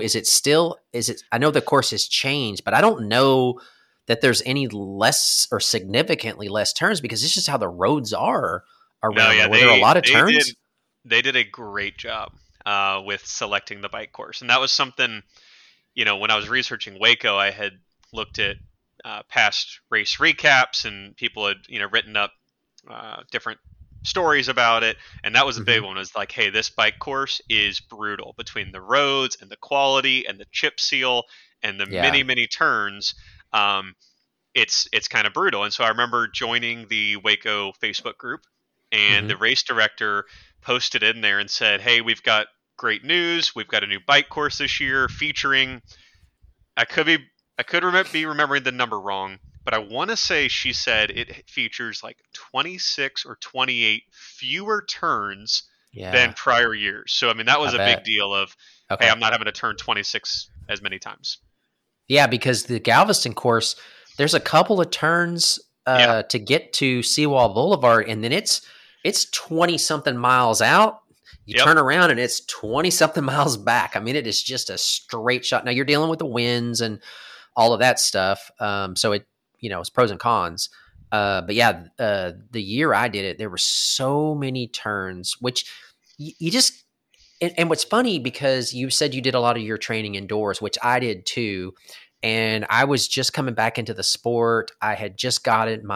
I know the course has changed, but I don't know that there's any less or significantly less turns, because it's just how the roads are around there. Were there a lot of turns? They did a great job with selecting the bike course, and that was something. When I was researching Waco, I had looked at past race recaps, and people had written up different stories about it, and that was a big one. Was like, hey, this bike course is brutal between the roads and the quality and the chip seal and the many turns. It's kind of brutal. And so I remember joining the Waco Facebook group, and the race director posted in there and said, hey, we've got great news. We've got a new bike course this year featuring, I could be remembering the number wrong, but I want to say she said it features like 26 or 28 fewer turns than prior years. So, I mean, that was a big deal of, hey, I'm not having to turn 26 as many times. Yeah, because the Galveston course, there's a couple of turns to get to Seawall Boulevard, and then it's 20 something miles out. You turn around and it's 20 something miles back. I mean, it is just a straight shot. Now you're dealing with the winds and all of that stuff. So it's pros and cons. But yeah, the year I did it, there were so many turns, which you just, and what's funny, because you said you did a lot of your training indoors, which I did too. And I was just coming back into the sport. I had just gotten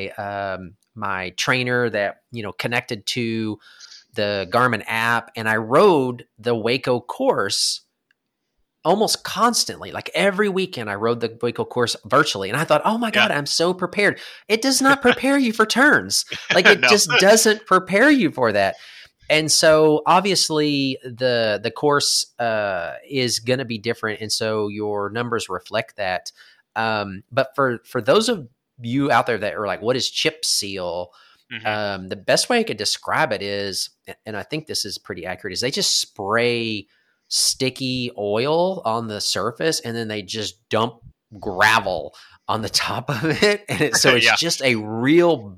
my trainer that, connected to the Garmin app, and I rode the Waco course almost constantly. Like every weekend I rode the Waco course virtually, and I thought, oh my God, I'm so prepared. It does not prepare you for turns. Like it just doesn't prepare you for that. And so obviously the course is going to be different. And so your numbers reflect that. But for those of you out there that are like, what is chip seal? The best way I could describe it is, and I think this is pretty accurate, is they just spray sticky oil on the surface and then they just dump gravel on the top of it. And it's just a real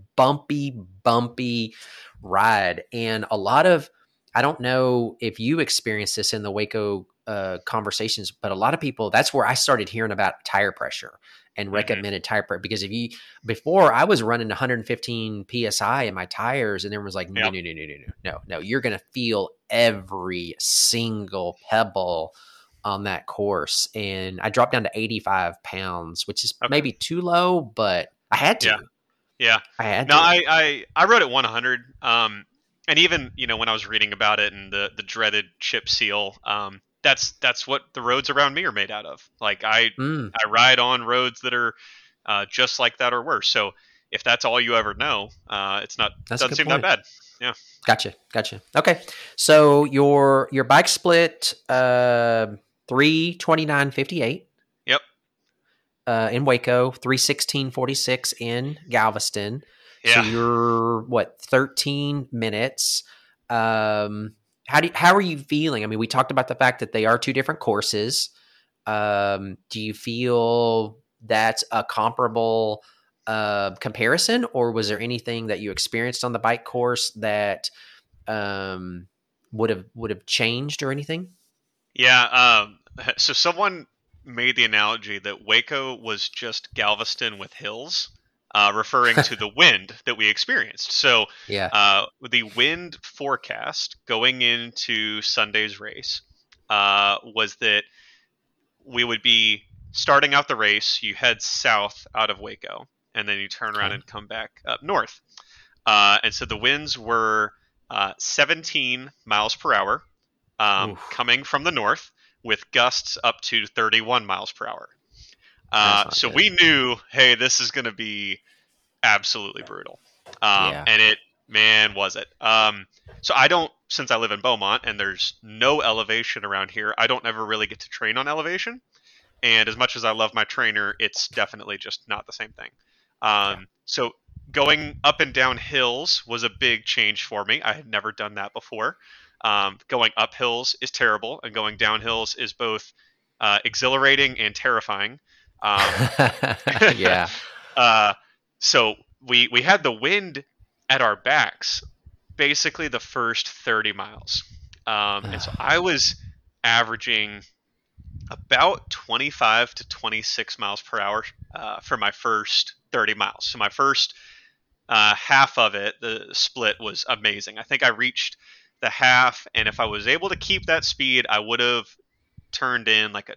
bumpy ride. And a lot of, I don't know if you experienced this in the Waco conversations, but a lot of people, that's where I started hearing about tire pressure and recommended tire pressure. Because before I was running 115 PSI in my tires, and everyone was like, no, you're going to feel every single pebble on that course. And I dropped down to 85 pounds, which is maybe too low, but I had to. Yeah. I had to. No, I rode at 100. And even, when I was reading about it and the dreaded chip seal, that's what the roads around me are made out of. Like I ride on roads that are just like that or worse. So if that's all you ever know, doesn't seem that bad. Yeah. Gotcha. Okay. So your bike split 3:29:58. Yep. In Waco, 3:16:46 in Galveston. Yeah. So you're 13 minutes. How are you feeling? I mean, we talked about the fact that they are two different courses. Do you feel that's a comparable comparison, or was there anything that you experienced on the bike course that would have changed or anything? Yeah. So someone made the analogy that Waco was just Galveston with hills, referring to the wind that we experienced. So Yeah. the wind forecast going into Sunday's race was that we would be starting out the race. You head south out of Waco, and then you turn around Okay. and come back up north. And so the winds were 17 miles per hour Oof, coming from the north, with gusts up to 31 miles per hour. that's not So good. we knew, hey, this is going to be absolutely brutal. Yeah. And it, man, was it. So I don't, since I live in Beaumont and there's no elevation around here, I don't ever really get to train on elevation. And as much as I love my trainer, it's definitely just not the same thing. Yeah. So going up and down hills was a big change for me. I had never done that before. Going up hills is terrible, and going down hills is both exhilarating and terrifying. Um, Yeah. uh, so we had the wind at our backs basically the first 30 miles. And so I was averaging about 25 to 26 miles per hour for my first 30 miles. So my first half of it, the split was amazing. I think I reached the half, and if I was able to keep that speed, I would have turned in like a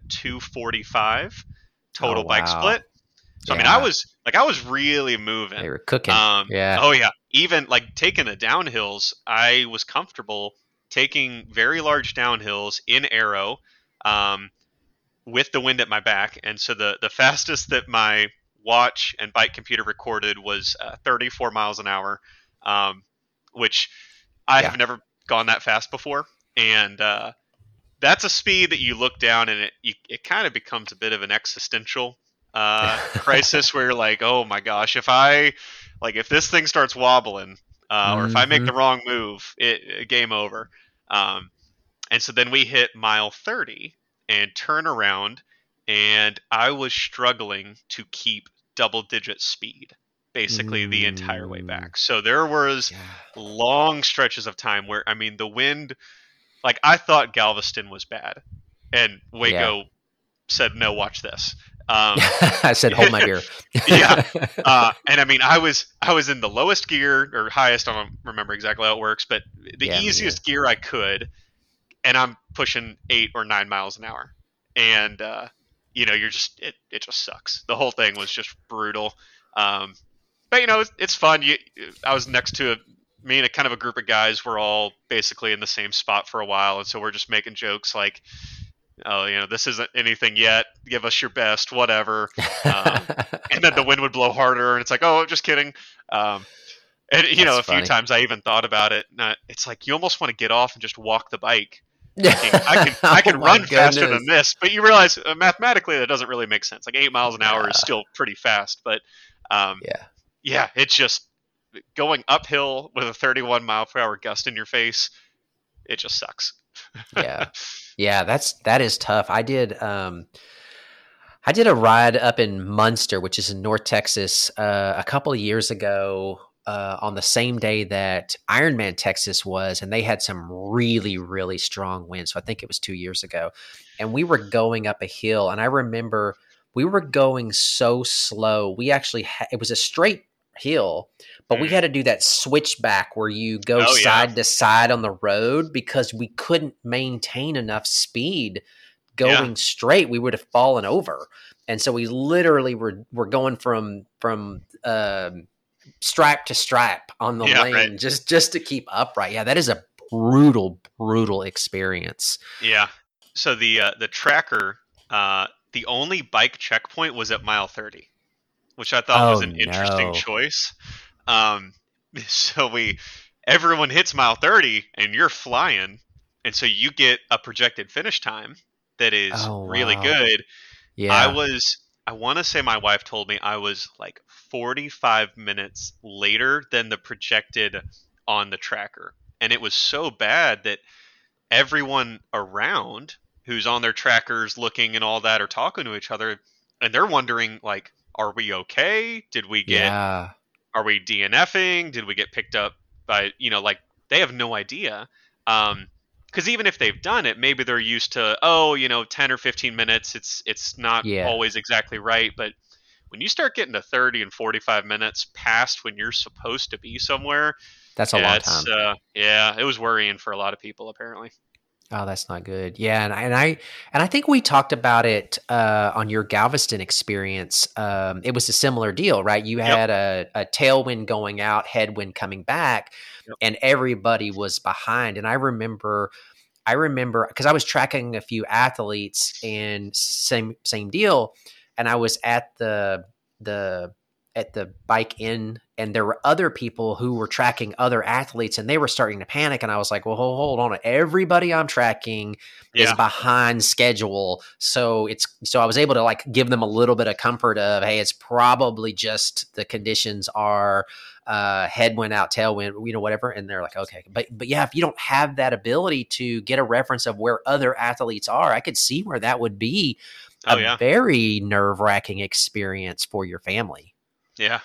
245 Oh total bike wow. split. So I mean, Yeah. I was really moving. They were cooking. Yeah. Oh yeah, even like taking the downhills, I was comfortable taking very large downhills in aero. Um, with the wind at my back. And so the fastest that my watch and bike computer recorded was 34 miles an hour, which I Yeah. have never gone that fast before. And that's a speed that you look down and it kind of becomes a bit of an existential crisis where you're like, oh my gosh, if this thing starts wobbling, or if I make Hmm. the wrong move, game over. Um, and so then we hit mile 30 and turn around, and I was struggling to keep double digit speed basically the entire way Mm, back. So there was yeah. long stretches of time where, I mean, the wind, like I thought Galveston was bad, and Yeah. Waco said, no, watch this. Um, I said, hold my beer. yeah. And I mean, I was in the lowest gear or highest. I don't remember exactly how it works, but the Yeah, me neither. easiest gear I could, and I'm pushing 8 or 9 miles an hour, and you're just it just sucks. The whole thing was just brutal. Um, but it's fun. I was next to me and a kind of a group of guys. We're all basically in the same spot for a while, and so we're just making jokes like, "Oh, this isn't anything yet. Give us your best, whatever." And then the wind would blow harder, and it's like, "Oh, just kidding." Um, and That's a few funny. times I even thought about it. And it's like you almost want to get off and just walk the bike, thinking I Oh can my run faster than goodness. this, but you realize mathematically that doesn't really make sense. Like 8 miles an hour is Yeah. still pretty fast, but um, Yeah. yeah, it's just going uphill with a 31 mile per hour gust in your face. It just sucks. Yeah. Yeah, that is tough. I did a ride up in Munster, which is in North Texas, a couple of years ago, on the same day that Ironman Texas was, and they had some really, really strong winds. So I think it was 2 years ago, and we were going up a hill, and I remember we were going so slow. We actually it was a straight hill, but we Mm. had to do that switchback where you go Oh yeah, side to side on the road because we couldn't maintain enough speed yeah, going straight. We would have fallen over. And so we literally were going from stripe to stripe on the yeah, right, lane just to keep upright. Yeah, that is a brutal experience. yeah. So the tracker, the only bike checkpoint was at mile 30, which I thought Oh was an interesting no. choice. Um, so everyone hits mile 30 and you're flying, and so you get a projected finish time that is Oh really wow. good. I Yeah. was I want to say my wife told me I was like 45 minutes later than the projected on the tracker. And it was so bad that everyone around who's on their trackers looking and all that are talking to each other, and they're wondering like, Are we okay? Yeah. Are we DNFing? Did we get picked up by, like they have no idea. Because even if they've done it, maybe they're used to, 10 or 15 minutes. It's not Yeah. always exactly right. But when you start getting to 30 and 45 minutes past when you're supposed to be somewhere, That's a long time. it was worrying for a lot of people apparently. Oh, that's not good. Yeah, and I think we talked about it on your Galveston experience. It was a similar deal, right? You had a tailwind going out, headwind coming back, Yep. and everybody was behind. And I remember because I was tracking a few athletes, and same deal. And I was at the at the bike in, and there were other people who were tracking other athletes, and they were starting to panic. And I was like, well, hold on. Everybody I'm tracking is behind schedule. So I was able to like give them a little bit of comfort of, hey, it's probably just the conditions are headwind out, tailwind, whatever. And they're like, okay. But yeah, if you don't have that ability to get a reference of where other athletes are, I could see where that would be a very nerve-wracking experience for your family. Yeah.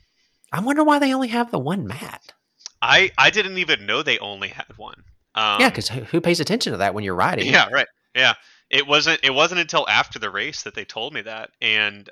I wonder why they only have the one mat. I didn't even know they only had one. Yeah, because who pays attention to that when you're riding? Yeah, right. Yeah, it wasn't until after the race that they told me that, and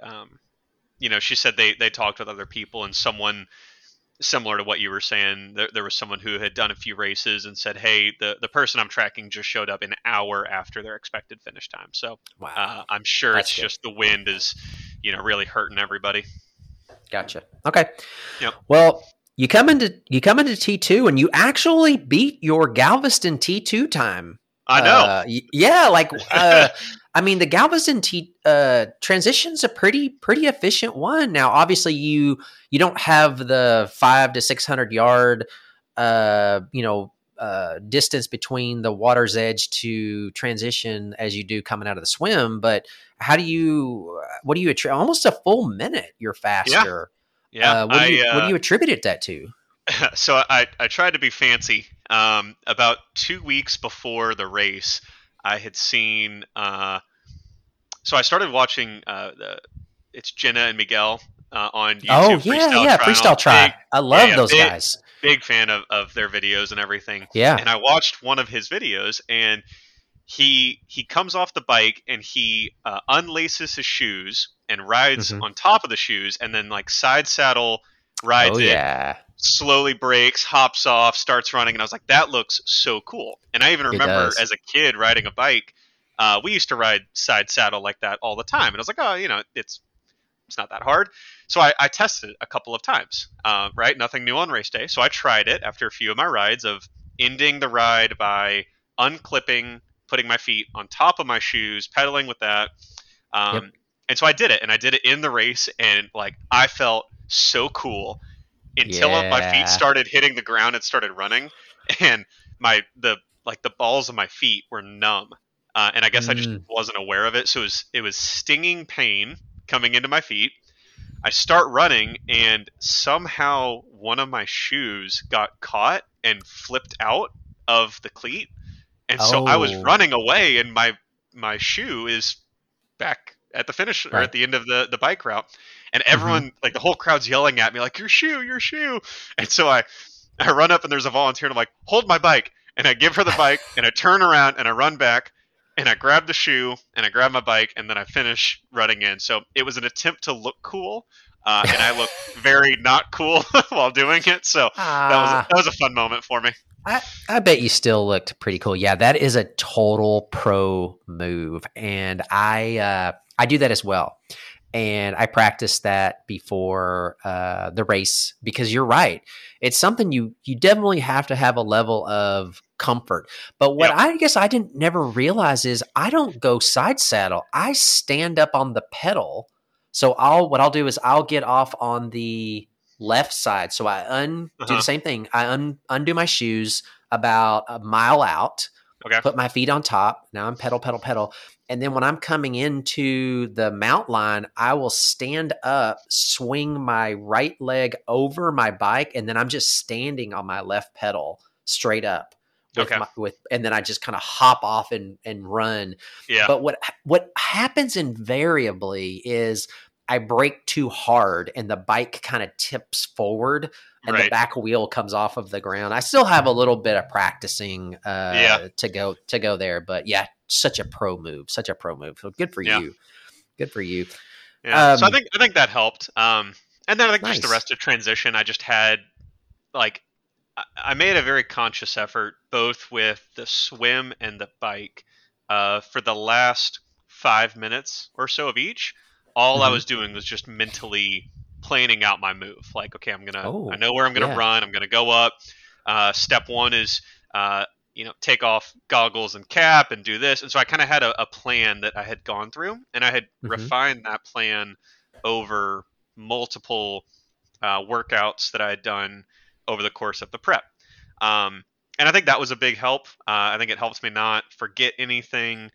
she said they talked with other people, and someone similar to what you were saying, there was someone who had done a few races and said, hey, the person I'm tracking just showed up an hour after their expected finish time. So wow. I'm sure That's it's good. Just the wind is really hurting everybody. Gotcha. Okay. Yep. Well, you come into T2 and you actually beat your Galveston T2 time. I know. Yeah, like I mean, the Galveston transition's a pretty efficient one. Now, obviously, you don't have the 500 to 600 yard, distance between the water's edge to transition as you do coming out of the swim. But what do you almost a full minute you're faster. Yeah. What do you attribute that to? So I tried to be fancy. About 2 weeks before the race, I had seen. So I started watching it's Jenna and Miguel on YouTube. Oh yeah, Freestyle Try. I love those guys. Big fan of their videos and everything. Yeah. And I watched one of his videos, and he comes off the bike and he unlaces his shoes and rides on top of the shoes, and then like side saddle rides it. Slowly brakes, hops off, starts running, and I was like, that looks so cool. And I even remember as a kid riding a bike, we used to ride side saddle like that all the time. And I was like, oh, it's not that hard. So I tested it a couple of times, right? Nothing new on race day. So I tried it after a few of my rides of ending the ride by unclipping, putting my feet on top of my shoes, pedaling with that. And so I did it, and I did it in the race, and like I felt so cool. Until my feet started hitting the ground and started running, and the balls of my feet were numb, and I guess I just wasn't aware of it. So it was stinging pain coming into my feet. I start running, and somehow one of my shoes got caught and flipped out of the cleat, and so I was running away, and my shoe is back at the finish or at the end of the bike route. And everyone, like the whole crowd's yelling at me, like, your shoe. And so I run up, and there's a volunteer, and I'm like, hold my bike. And I give her the bike, and I turn around, and I run back, and I grab the shoe, and I grab my bike, and then I finish running in. So it was an attempt to look cool, and I looked very not cool while doing it. So that was a fun moment for me. I bet you still looked pretty cool. Yeah, that is a total pro move, and I do that as well. And I practiced that before the race because you're right. It's something you definitely have to have a level of comfort. But what I guess I never realize is I don't go side saddle. I stand up on the pedal. So what I'll do is I'll get off on the left side. So I do the same thing. I undo my shoes about a mile out. Okay. Put my feet on top. Now I'm pedal. And then when I'm coming into the mount line, I will stand up, swing my right leg over my bike, and then I'm just standing on my left pedal straight up. And then I just kind of hop off and run. Yeah. But what happens invariably is I brake too hard and the bike kind of tips forward and the Right. back wheel comes off of the ground. I still have a little bit of practicing Yeah. to go there, but yeah, such a pro move. So good for Yeah. you. Good for you. Yeah. So I think that helped. And then I think just the Nice. rest of transition, I just had like I made a very conscious effort both with the swim and the bike for the last 5 minutes or so of each. All I Hmm. was doing was just mentally planning out my move. Like, okay, I Oh, know where I'm gonna yeah. run. I'm gonna go up. Step one is, take off goggles and cap and do this. And so I kind of had a plan that I had gone through, and I had Hmm. refined that plan over multiple workouts that I had done over the course of the prep. And I think that was a big help. I think it helps me not forget anything.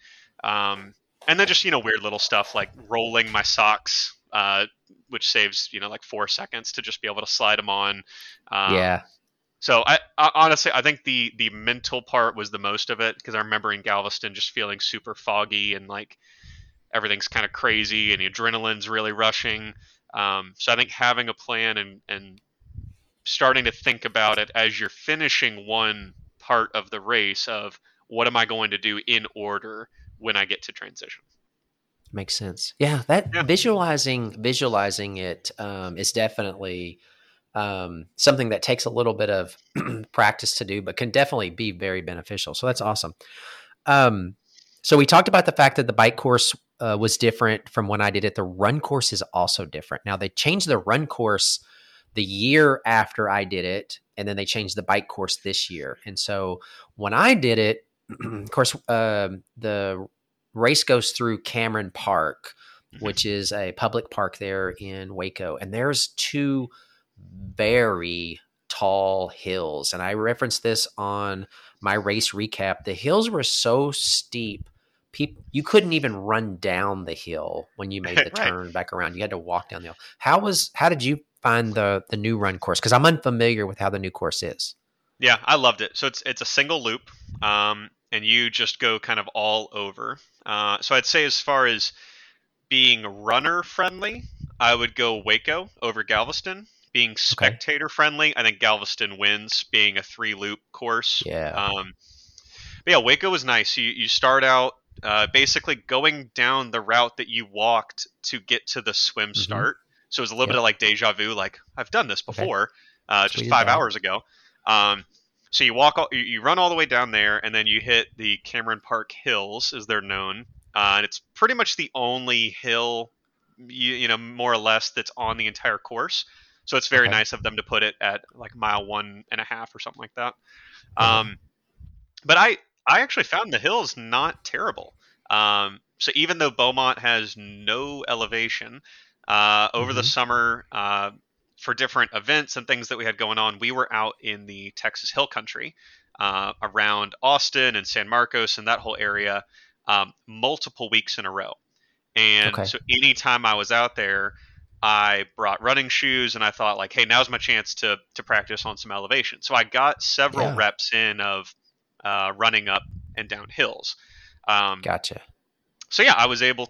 And then just, weird little stuff like rolling my socks, which saves, like 4 seconds to just be able to slide them on. Yeah. So I honestly, I think the mental part was the most of it, because I remember in Galveston just feeling super foggy and like everything's kind of crazy and the adrenaline's really rushing. So I think having a plan and starting to think about it as you're finishing one part of the race of what am I going to do in order when I get to transition. Makes sense. Yeah, that Yeah. visualizing it is definitely something that takes a little bit of practice to do, but can definitely be very beneficial. So that's awesome. Um, so we talked about the fact that the bike course was different from when I did it. The run course is also different. Now they changed the run course the year after I did it, and then they changed the bike course this year. And so when I did it, of course, the race goes through Cameron Park, Mhm. which is a public park there in Waco, and there's two very tall hills. And I referenced this on my race recap. The hills were so steep, you couldn't even run down the hill when you made the Right. turn back around. You had to walk down the hill. How did you find the new run course? Because I'm unfamiliar with how the new course is. Yeah, I loved it. So it's a single loop, and you just go kind of all over. So I'd say as far as being runner friendly, I would go Waco over Galveston. Being Okay. spectator friendly, I think Galveston wins, being a 3 loop course. Yeah. But yeah, Waco was nice. You start out basically going down the route that you walked to get to the swim Hmm. start. So it was a little bit Yep. of like deja vu, like I've done this Okay. before, So we just did five that. hours ago. Um, so you run all the way down there, and then you hit the Cameron Park Hills, as they're known, and it's pretty much the only hill, more or less, that's on the entire course. So it's very Okay. nice of them to put it at like mile 1.5 or something like that. Uh-huh. Um, but I actually found the hills not terrible. So even though Beaumont has no elevation, over the Hmm. summer, for different events and things that we had going on, we were out in the Texas Hill Country, around Austin and San Marcos and that whole area, multiple weeks in a row. And Okay. so anytime I was out there, I brought running shoes, and I thought like, hey, now's my chance to practice on some elevation. So I got several Yeah. reps in of running up and down hills. Um, Gotcha. so yeah,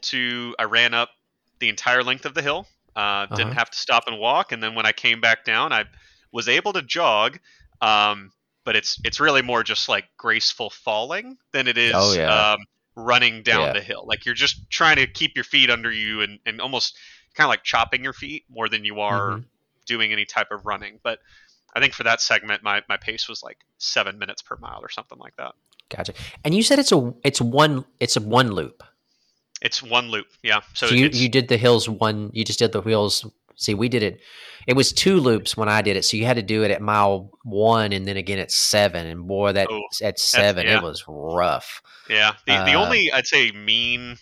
I ran up the entire length of the hill. Didn't Uh-huh. have to stop and walk, and then when I came back down, I was able to jog. But it's really more just like graceful falling than it Oh is yeah. running down Yeah. the hill. Like you're just trying to keep your feet under you, and almost kind of like chopping your feet more than you are Hmm. doing any type of running. But I think for that segment, my pace was like 7 minutes per mile or something like that. Gotcha. And you said it's a one loop. It's one loop, yeah. So So you it's did the hills one. You just did the hills. See, we did it. It was two loops when I did it. So you had to do it at mile 1 and then again at 7. And boy, that oh, at that's 7 it yeah, was rough. yeah. The Uh, only I'd say mean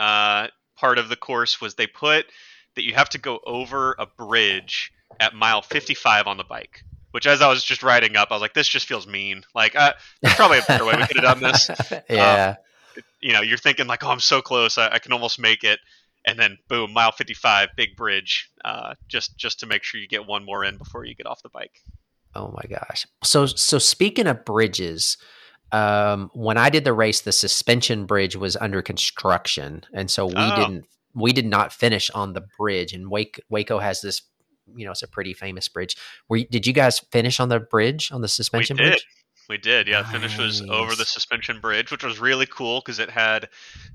part of the course was they put that you have to go over a bridge at mile 55 on the bike. Which, as I was just riding up, I was like, "This just feels mean." Like, there's probably a better way we could have done this. Um, yeah. you're thinking like, "Oh, I'm so close, I can almost make it," and then boom, mile 55, big bridge, just to make sure you get one more in before you get off the bike. Oh my gosh. So speaking of bridges, when I did the race, the suspension bridge was under construction, and so we Oh, didn't we did not finish on the bridge, and Waco has this, it's a pretty famous bridge. Did you guys finish on the bridge, on the We suspension did. bridge? We did. Yeah, the finish was over the Nice. suspension bridge, which was really cool because it had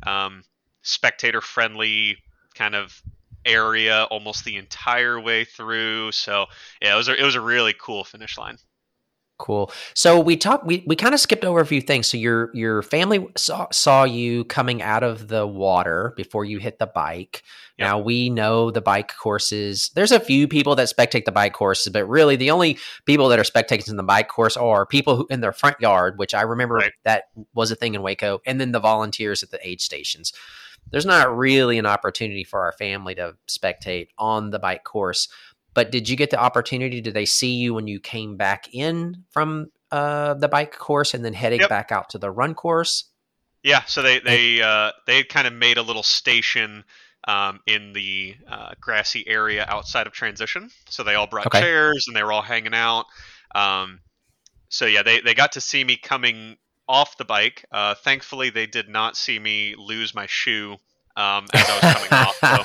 spectator friendly kind of area almost the entire way through. So yeah, it was a really cool finish line. Cool. So we kind of skipped over a few things. So your family saw you coming out of the water before you hit the bike. Yep. Now we know the bike courses. There's a few people that spectate the bike courses, but really the only people that are spectating the bike course are people who in their front yard, which I remember Right. that was a thing in Waco, and then the volunteers at the aid stations. There's not really an opportunity for our family to spectate on the bike course. But did you get the opportunity? Did they see you when you came back in from the bike course and then heading Yep. back out to the run course? Yeah. So And they kind of made a little station in the grassy area outside of transition. So they all brought okay, chairs and they were all hanging out. Um, so yeah, they got to see me coming off the bike. Thankfully, they did not see me lose my shoe as I was coming off. So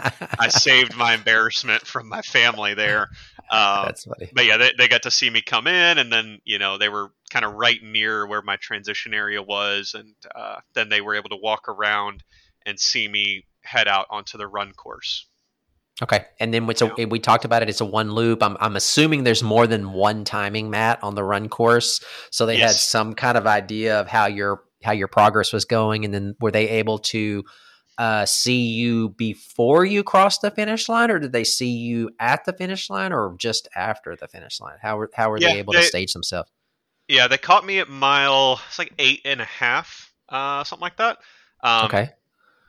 I saved my embarrassment from my family there. that's funny. But yeah, they got to see me come in, and then they were kind of right near where my transition area was, and then they were able to walk around and see me head out onto the run course. Okay, and then we talked about it. It's a one loop. I'm assuming there's more than one timing mat on the run course, so they had Yes. some kind of idea of how your progress was going, and then were they able to see you before you crossed the finish line, or did they see you at the finish line, or just after the finish line? How were Yeah, they able to stage themselves? they caught me at mile, it's like 8.5, something like that. Um, Okay,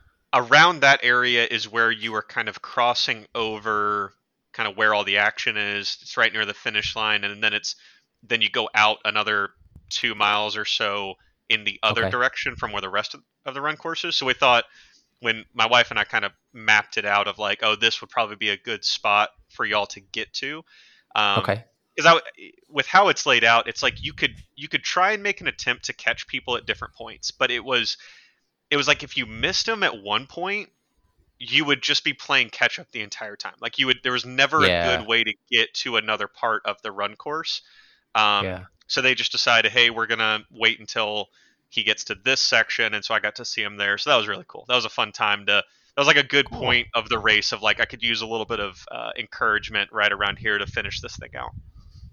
Around that area is where you were kind of crossing over kind of where all the action is. It's right near the finish line, and then you go out another 2 miles or so in the other okay, direction from where the rest of the run course is. So we thought, when my wife and I kind of mapped it out of like, oh, this would probably be a good spot for y'all to get to. okay. Because with how it's laid out, it's like you could try and make an attempt to catch people at different points, but it was like if you missed them at one point, you would just be playing catch up the entire time. Like there was never a good Yeah, way to get to another part of the run course. Um, yeah. so they just decided, hey, we're gonna wait until he gets to this section, and so I got to see him there. So that was really cool. That was a fun time to. That was like a good Cool. point of the race of like I could use a little bit of encouragement right around here to finish this thing out.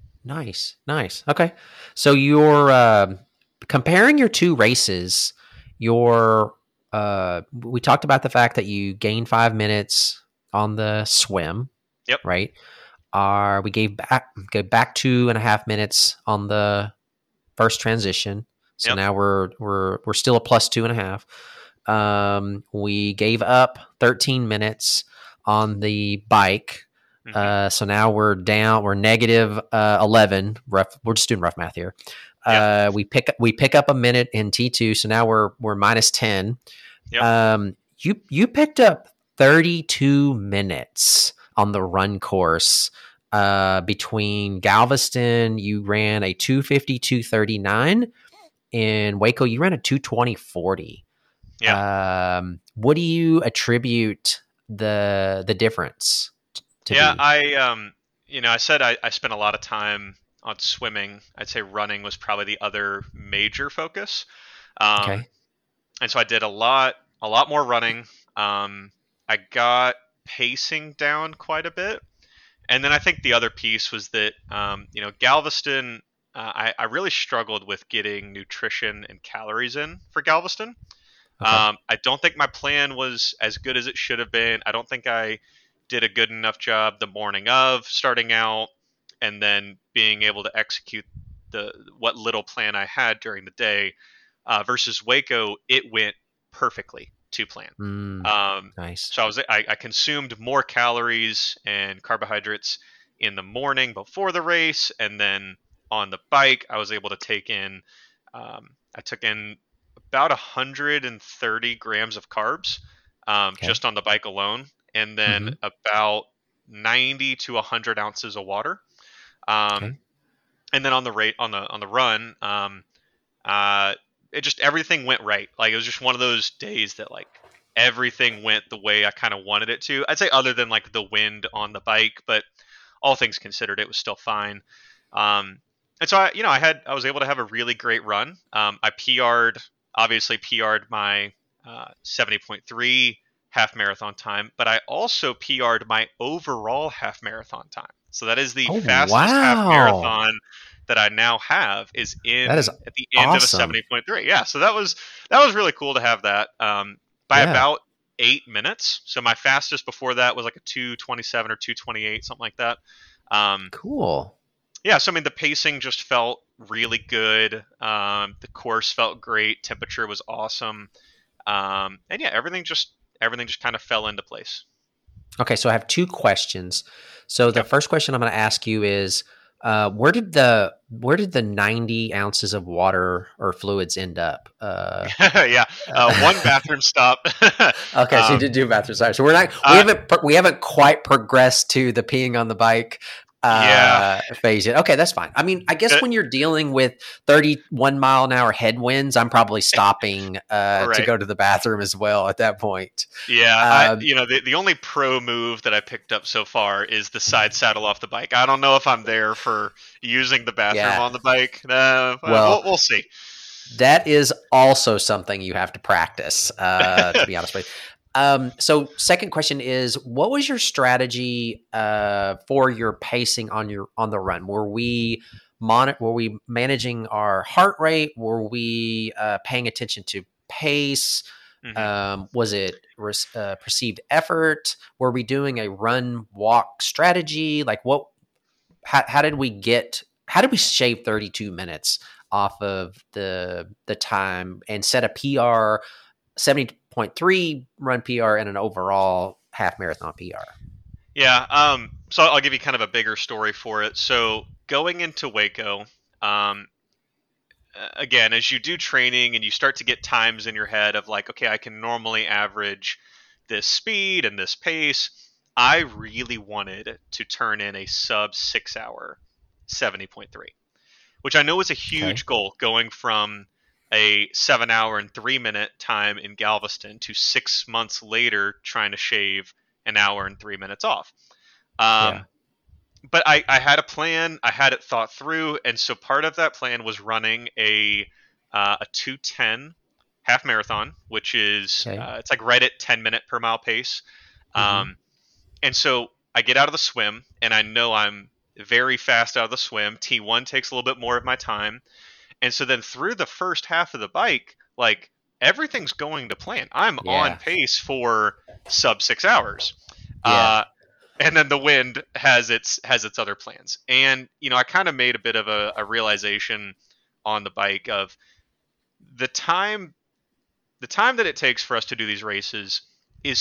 Nice, nice. Okay, so you're comparing your two races. Your we talked about the fact that you gained 5 minutes on the swim, Yep. right? We go back 2.5 minutes on the first transition. So Yep. now we're still a plus 2.5. We gave up 13 minutes on the bike. Hmm. So now we're negative 11. We're just doing rough math here. Yeah. We pick up a minute in T2, so now we're minus 10. Yep. You picked up 32 minutes on the run course. Between Galveston, you ran a 2:52:39. In Waco, you ran a 2:20:40. Yeah. What do you attribute the difference to Yeah. be? I said I spent a lot of time on swimming. I'd say running was probably the other major focus. Um, Okay. and so I did a lot more running. I got pacing down quite a bit, and then I think the other piece was that Galveston. I really struggled with getting nutrition and calories in for Galveston. Okay. I don't think my plan was as good as it should have been. I don't think I did a good enough job the morning of starting out, and then being able to execute the what little plan I had during the day. Versus Waco, it went perfectly to plan. Mm, Um, nice. so I consumed more calories and carbohydrates in the morning before the race, and then on the bike, I was able to take in. I took in about 130 grams of carbs Okay. just on the bike alone, and then Mm-hmm. about 90 to 100 ounces of water. Um, Okay. and then on the rate on the run, uh, it just everything went right. Like it was just one of those days that like everything went the way I kind of wanted it to. I'd say other than like the wind on the bike, but all things considered, it was still fine. And so I was able to have a really great run. I PR'd my 70.3 half marathon time, but I also PR'd my overall half marathon time. So that is the Oh, fastest half wow. marathon that I now have is That is at the end of a awesome. 70.3. Yeah, so that was really cool to have that by Yeah. about 8 minutes. So my fastest before that was like a 2:27 or 2:28, something like that. Um, Cool. yeah, so I mean the pacing just felt really good. The course felt great. Temperature was awesome. And yeah, everything just kind of fell into place. Okay, so I have two questions. So the Okay. first question I'm going to ask you is, where did the 90 ounces of water or fluids end up? Yeah. One bathroom stop. Okay, so you um, did do bathroom. Sorry, so uh, we haven't quite progressed to the peeing on the bike yeah. phase yet. Okay, that's fine. I mean, I guess Uh, when you're dealing with 31-mile-an-hour headwinds, I'm probably stopping to right. go to the bathroom as well at that point. Yeah, Um, the only pro move that I picked up so far is the side saddle off the bike. I don't know if I'm there for using the bathroom yeah. on the bike. Well, We'll see. that is also something you have to practice, to be honest with you. So second question is, what was your strategy for your pacing on the run? Were we managing our heart rate? Were we paying attention to pace? Hmm. Was it perceived effort? Were we doing a run walk strategy? Like what? How did we get? How did we shave 32 minutes off of the time and set a PR 70.3 run PR and an overall half marathon PR? Yeah. So I'll give you kind of a bigger story for it. So going into Waco, um, again, as you do training and you start to get times in your head of like, okay, I can normally average this speed and this pace. I really wanted to turn in a sub 6 hour 70.3, which I know is a Okay. huge goal going from a 7 hour and 3 minute time in Galveston to 6 months later trying to shave an hour and 3 minutes off. Yeah. Um, but I had a plan. I had it thought through, and so part of that plan was running a 2:10 half marathon, which is Okay. it's like right at 10-minute per mile pace. Mm-hmm. Um, and so I get out of the swim, and I know I'm very fast out of the swim. T1 takes a little bit more of my time, and so then through the first half of the bike, like everything's going to plan. I'm on Yeah. pace for sub 6 hours. Yeah. Uh, and then the wind has its other plans. And I kind of made a bit of a realization on the bike of the time the time that it takes for us to do these races is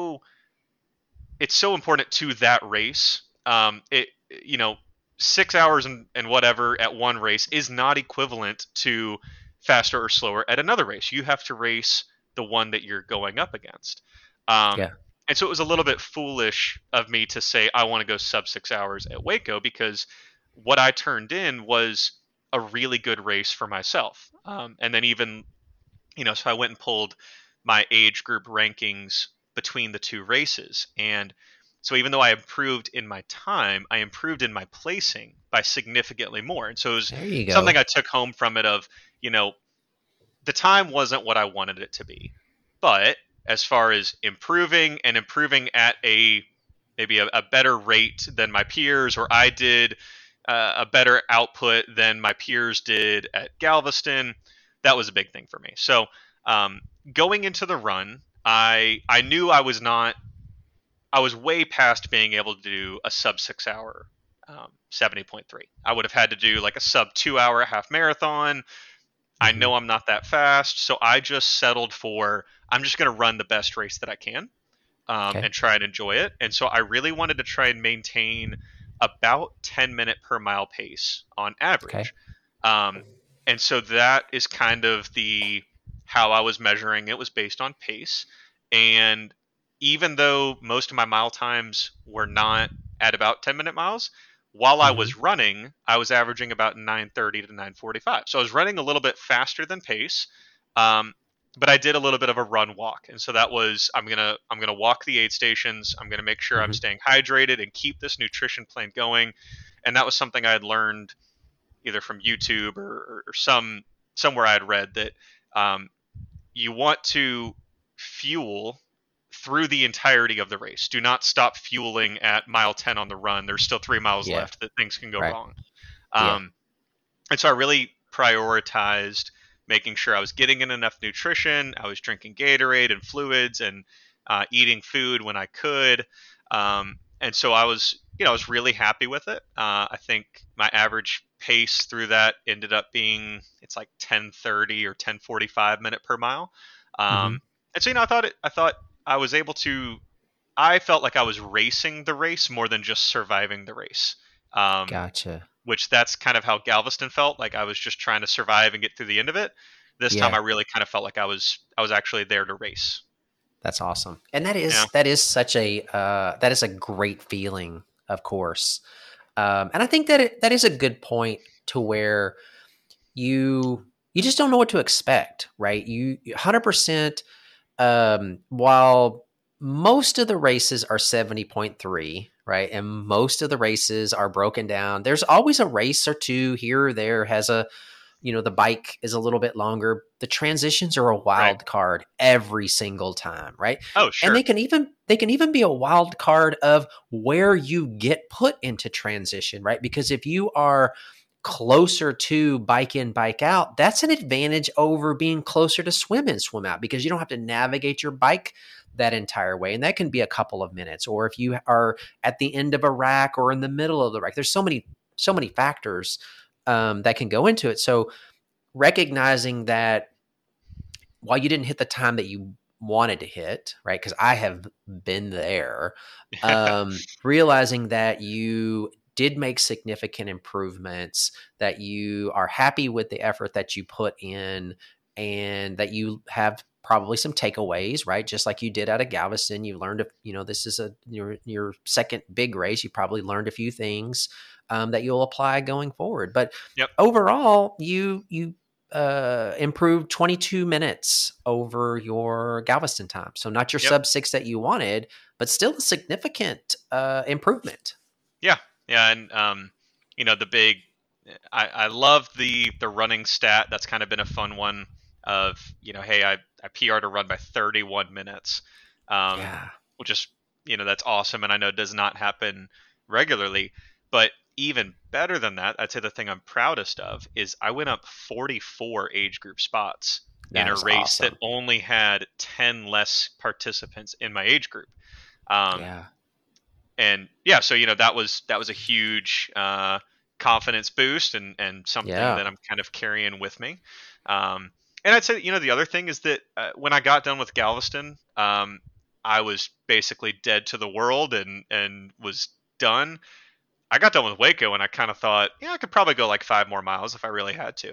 so important to that race. It 6 hours and whatever at one race is not equivalent to faster or slower at another race. You have to race the one that you're going up against. Um, Yeah. and so it was a little bit foolish of me to say I want to go sub 6 hours at Waco because what I turned in was a really good race for myself. And then even so I went and pulled my age group rankings between the two races. And so even though I improved in my time, I improved in my placing by significantly more. And so it was There you something go. I took home from it of, you know, the time wasn't what I wanted it to be. But as far as improving and improving at maybe a better rate than my peers, or I did a better output than my peers did at Galveston, that was a big thing for me. So um, going into the run, I knew I was way past being able to do a sub 6 hour 70.3. I would have had to do like a sub 2 hour half marathon. I Mm-hmm. know I'm not that fast, so I just settled for I'm just going to run the best race that I can Okay. and try and enjoy it. And so I really wanted to try and maintain about 10-minute per mile pace on Okay. average. Um, and so that is kind of the how I was measuring it was based on pace. And even though most of my mile times were not at about 10-minute miles, while I Mm-hmm. was running, I was averaging about 9:30 to 9:45. So I was running a little bit faster than pace. Um, but I did a little bit of a run walk, and so that was I'm gonna walk the aid stations. I'm gonna make sure I'm Hmm. staying hydrated and keep this nutrition plan going, and that was something I had learned either from YouTube or somewhere I had read that um, you want to fuel through the entirety of the race. Do not stop fueling at mile 10 on the run. There's still 3 miles Yeah. left that things can go Right. wrong. Yeah. Um, and so I really prioritized making sure I was getting in enough nutrition. I was drinking Gatorade and fluids and eating food when I could. And so I was really happy with it. I think my average pace through that ended up being it's like 10:30 or 10:45 minute per mile. Hmm. And so I thought I was able to. I felt like I was racing the race more than just surviving the race. Um, Gotcha. which that's kind of how Galveston felt. Like I was just trying to survive and get through the end of it. This time Yeah. I really kind of felt like I was actually there to race. That's awesome. And Yeah. that is such a that is a great feeling, of course. And I think that that is a good point to where you just don't know what to expect, right? You 100%. While most of the races are 70.3, right, and most of the races are broken down, there's always a race or two here or there has a the bike is a little bit longer. The transitions are a Right. wild card every single time, right? Oh, And sure. they can even be a wild card of where you get put into transition, right? Because if you are closer to bike in, bike out, that's an advantage over being closer to swim in, swim out, because you don't have to navigate your bike that entire way. And that can be a couple of minutes. Or if you are at the end of a rack or in the middle of the rack, there's so many factors that can go into it. So recognizing that while you didn't hit the time that you wanted to hit, right? Because I have been there, realizing that you did make significant improvements, that you are happy with the effort that you put in, and that you have probably some takeaways, right? Just like you did out of Galveston, you learned, this is your second big race. You probably learned a few things that you'll apply going forward. But Yep. overall, you improved 22 minutes over your Galveston time. So not your Yep. sub 6 that you wanted, but still a significant improvement. Yeah. Yeah. And the big. I love the running stat. That's kind of been a fun one. Of hey, I PR'd a run by 31 minutes, Yeah. which is that's awesome, and I know it does not happen regularly. But even better than that, I'd say the thing I'm proudest of is I went up 44 age group spots in That a is race that awesome. only had 10 less participants in my age group. Um, Yeah. and yeah, so that was a huge confidence boost and something Yeah. that I'm kind of carrying with me. Um, and I'd say the other thing is that when I got done with Galveston, I was basically dead to the world and was done. I got done with Waco and I kind of thought, yeah, I could probably go like 5 more miles if I really had to.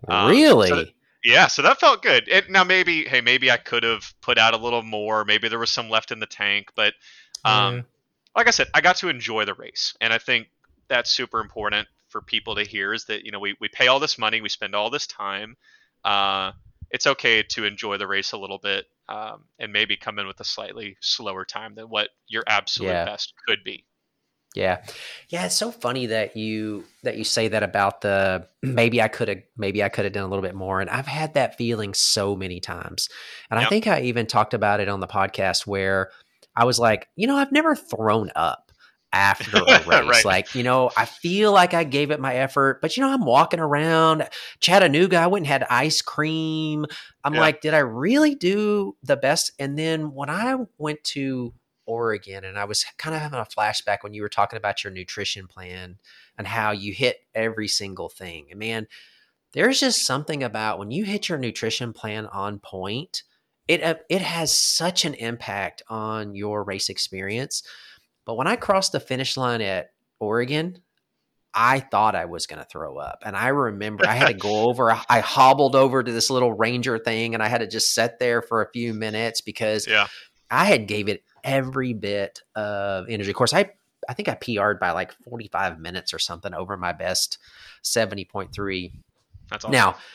So Really? yeah, so that felt good. Now maybe I could have put out a little more. Maybe there was some left in the tank, but Yeah. um, like I said, I got to enjoy the race, and I think that's super important for people to hear. Is that we pay all this money, we spend all this time. Uh, it's okay to enjoy the race a little bit, and maybe come in with a slightly slower time than what your absolute Yeah. best could be. Yeah. Yeah, it's so funny that you say that about the maybe I could have done a little bit more, and I've had that feeling so many times. And I Yep. think I even talked about it on the podcast where I was like, I've never thrown up after a race. Right. Like, I feel like I gave it my effort, but I'm walking around Chattanooga, I went and had ice cream. I'm Yeah. like, did I really do the best? And then when I went to Oregon, and I was kind of having a flashback when you were talking about your nutrition plan and how you hit every single thing. And man, there's just something about when you hit your nutrition plan on point, it has such an impact on your race experience. But when I crossed the finish line at Oregon, I thought I was going to throw up. And I remember I had to go over, I hobbled over to this little ranger thing, and I had to just sit there for a few minutes because Yeah. I had gave it every bit of energy. Of course, I think I PR'd by like 45 minutes or something over my best 70.3. That's awesome. Now,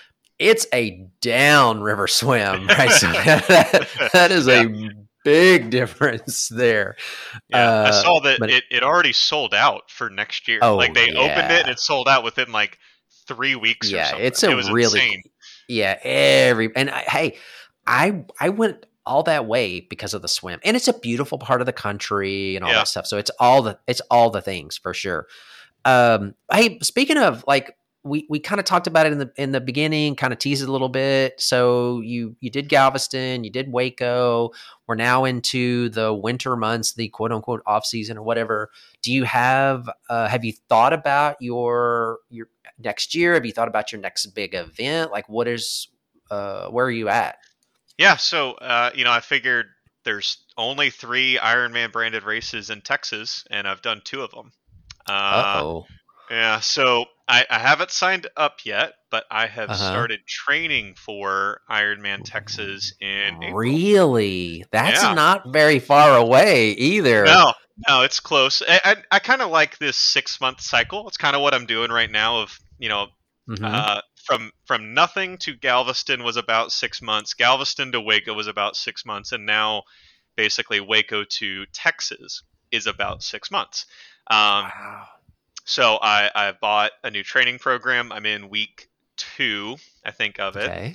it's a downriver swim, right? So that is Yeah. a big difference there. Yeah, I saw that But it already sold out for next year. Like oh they opened it and yeah, it sold out within like 3 weeks or yeah, something. it's a It was really insane. yeah. Hey, I went all that way because of the swim, and it's a beautiful part of the country and all Yeah. that stuff. So it's all the things for sure. Hey, speaking of like, we kind of talked about it in the beginning, kind of teased it a little bit. So you did Galveston, you did Waco. We're now into the winter months, the quote unquote off season or whatever. Do you have you thought about your next year? Have you thought about your next big event? Like, where are you at? Yeah, so I figured there's only 3 Ironman branded races in Texas, and I've done 2 of them. Uh Uh, oh. yeah, so I haven't signed up yet, but I have Uh huh. started training for Ironman Texas in April. Really? That's Yeah, not very far away either. no, no, it's close. I kind of like this 6 month cycle. It's kind of what I'm doing right now. Of Hmm. from nothing to Galveston was about 6 months. Galveston to Waco was about 6 months, and now basically Waco to Texas is about 6 months. Um, Wow. so I bought a new training program. I'm in week 2, I think, of it. Okay.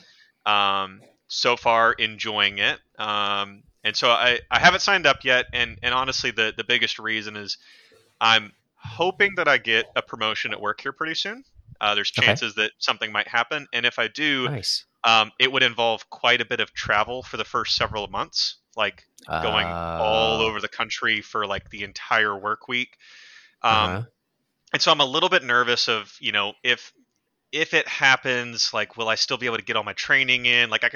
So far, enjoying it. And so I haven't signed up yet. And honestly, the biggest reason is I'm hoping that I get a promotion at work here pretty soon. There's Okay. chances that something might happen. And if I do, Nice. it would involve quite a bit of travel for the first several months, like going all Uh over the country for like the entire work week. huh. Um, and so I'm a little bit nervous of, if it happens, like, will I still be able to get all my training in? Like,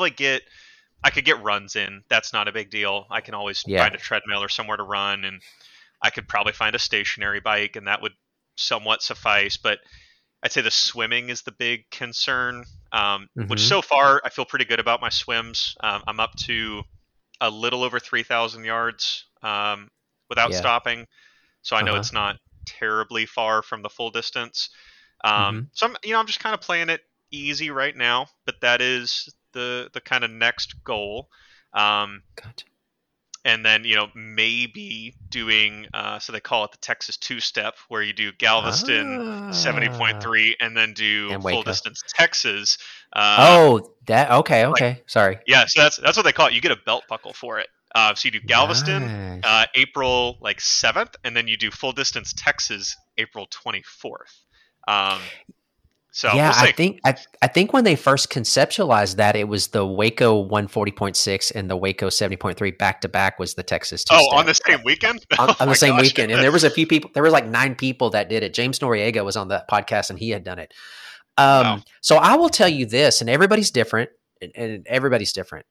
I could get runs in. That's not a big deal. I can always Yeah. find a treadmill or somewhere to run, and I could probably find a stationary bike, and that would somewhat suffice. But I'd say the swimming is the big concern, which Hmm. so far I feel pretty good about my swims. I'm up to a little over 3,000 yards without Yeah. stopping, so I Uh know huh. it's not terribly far from the full distance. Hmm. So I'm just kind of playing it easy right now, but that is the kind of next goal. Um, Gotcha. and then maybe doing so they call it the Texas two step, where you do Galveston Ah. 70.3 and then do And full Waco. distance Texas. Oh, that. Okay. Like Okay. Sorry. yeah, so that's what they call it. You get a belt buckle for it. So you do Galveston Nice. April like 7th, and then you do full distance Texas April 24th. Um, so Yeah, we'll see. I think when they first conceptualized that, it was the Waco 140.6 and the Waco 70.3 back to back was the Texas two Oh, on step the same weekend? Oh on the my same gosh. weekend. And there was a few people. There was like 9 people that did it. James Noriega was on the podcast and he had done it. Wow. So I will tell you this, and everybody's different, and everybody's different.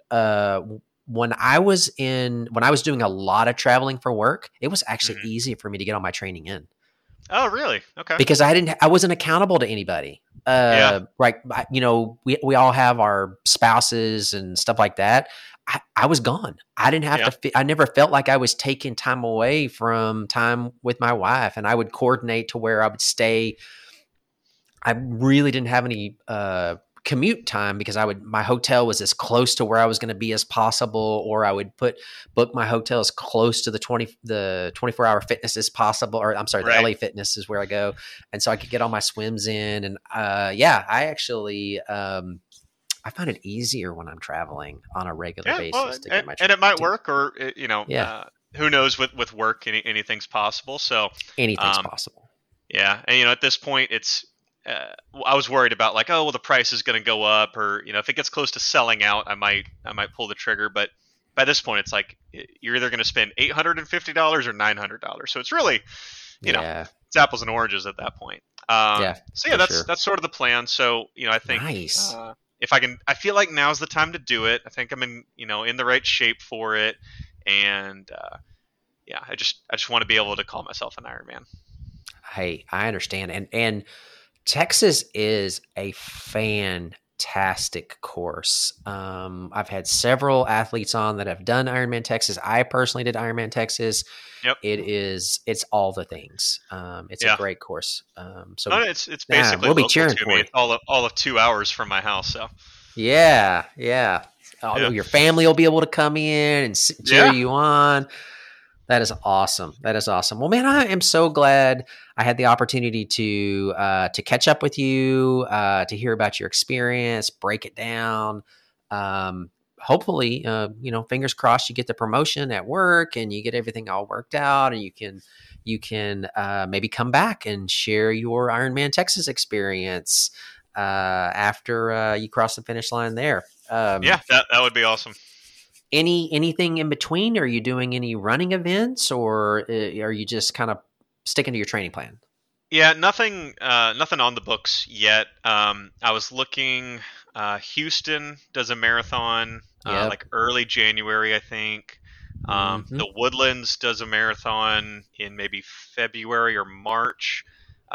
When I was doing a lot of traveling for work, it was actually Mhm. easy for me to get all my training in Oh, really? Okay. because I wasn't accountable to anybody. Yeah. Right. We all have our spouses and stuff like that. I was gone. I didn't have Yeah. to, I never felt like I was taking time away from time with my wife, and I would coordinate to where I would stay. I really didn't have any, commute time because my hotel was as close to where I was going to be as possible, or I would book my hotel as close to the 24-hour fitness as possible, or I'm sorry, the Right. LA Fitness is where I go, and so I could get all my swims in. And yeah, I actually, I find it easier when I'm traveling on a regular Yeah. Well, basis to get and, my and it might to, work, or yeah, who knows with work, anything's possible. So, anything's um, possible. yeah, and at this point, it's I was worried about like, oh, well, the price is going to go up, or if it gets close to selling out, I might pull the trigger. But by this point, it's like you're either going to spend $850 or $900. So it's really, Yeah, it's apples and oranges at that point. yeah, So yeah, for that's sure. that's sort of the plan. So I think Nice. if I feel like now's the time to do it. I think I'm in the right shape for it, and yeah, I just want to be able to call myself an Ironman. Hey, I understand, and Texas is a fantastic fantastic course. I've had several athletes on that have done Ironman Texas. I personally did Ironman Texas. Yep. It's all the things. It's a great course. So no, it's basically we'll be local cheering to for me. you. It's all of 2 hours from my house. So yeah. Your family will be able to come in and cheer you on. That is awesome. Well, man, I am so glad I had the opportunity to catch up with you, to hear about your experience, break it down. Hopefully, fingers crossed, you get the promotion at work and you get everything all worked out, and you can maybe come back and share your Ironman Texas experience after you cross the finish line there. that would be awesome. Anything in between? Are you doing any running events, or are you just kind of sticking to your training plan? Yeah, nothing on the books yet. I was looking. Houston does a marathon like early January, I think. The Woodlands does a marathon in maybe February or March.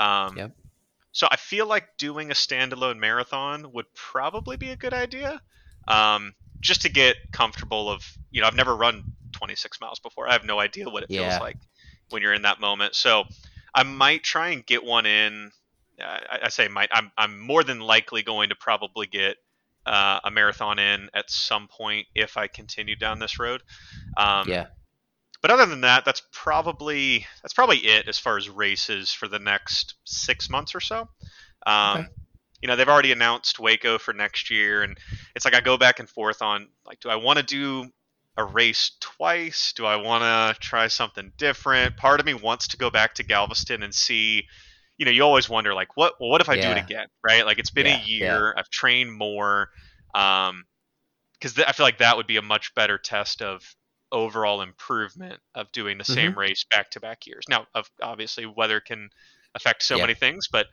So I feel like doing a standalone marathon would probably be a good idea. Just to get comfortable of, I've never run 26 miles before. I have no idea what it feels like when you're in that moment. So I might try and get one in. I say might. I'm more than likely going to probably get a marathon in at some point if I continue down this road. But other than that, that's probably it as far as races for the next 6 months or so. They've already announced Waco for next year, and it's like I go back and forth on, like, do I want to do a race twice? Do I want to try something different? Part of me wants to go back to Galveston and see, you always wonder, like, what if I do it again, right? Like, it's been a year. I've trained more, because I feel like that would be a much better test of overall improvement of doing the same race back-to-back years. Now, obviously, weather can affect so many things, but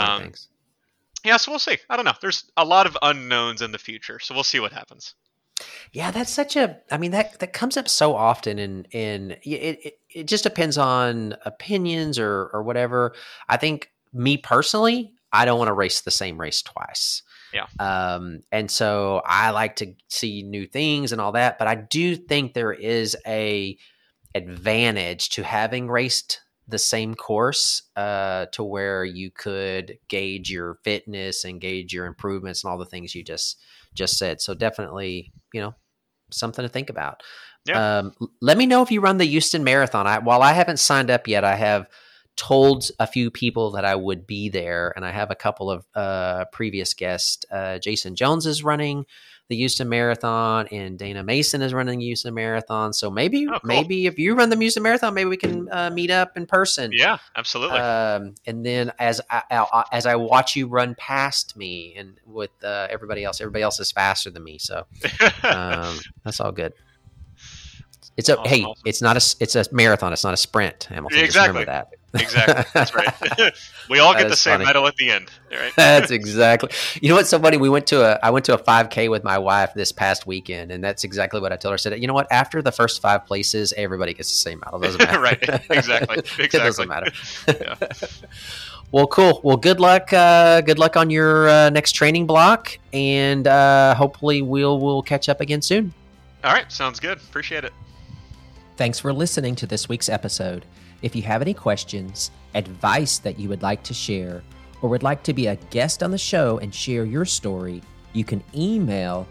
yeah, so we'll see. I don't know. There's a lot of unknowns in the future, so we'll see what happens. Yeah, that's that comes up so often, and it just depends on opinions or whatever. I think, me personally, I don't want to race the same race twice. Yeah. And so I like to see new things and all that, but I do think there is a advantage to having raced the same course, to where you could gauge your fitness and gauge your improvements and all the things you just said. So definitely, something to think about. Yeah. Let me know if you run the Houston Marathon. While I haven't signed up yet, I have told a few people that I would be there, and I have a couple of previous guests. Jason Jones is running the Houston Marathon, and Dana Mason is running the Houston Marathon. So maybe if you run the Houston Marathon, maybe we can meet up in person. Yeah, absolutely. And then as I watch you run past me, and with everybody else is faster than me, so that's all good. It's awesome. It's a marathon. It's not a sprint, Hamilton. Exactly. Just remember that. Exactly. That's right. We all get the same medal at the end. Right? That's exactly. You know what's so funny? I went to a 5K with my wife this past weekend, and that's exactly what I told her. I said, you know what? After the first 5 places, everybody gets the same medal. It doesn't matter. Right. Exactly. It doesn't matter. Yeah. Well, cool. Well, good luck. Good luck on your next training block, and hopefully we'll catch up again soon. All right. Sounds good. Appreciate it. Thanks for listening to this week's episode. If you have any questions, advice that you would like to share, or would like to be a guest on the show and share your story, you can email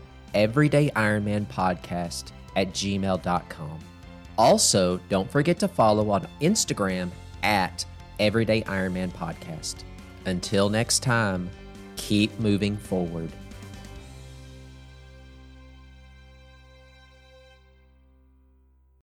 everydayironmanpodcast@gmail.com. Also, don't forget to follow on Instagram @everydayironmanpodcast. Until next time, keep moving forward.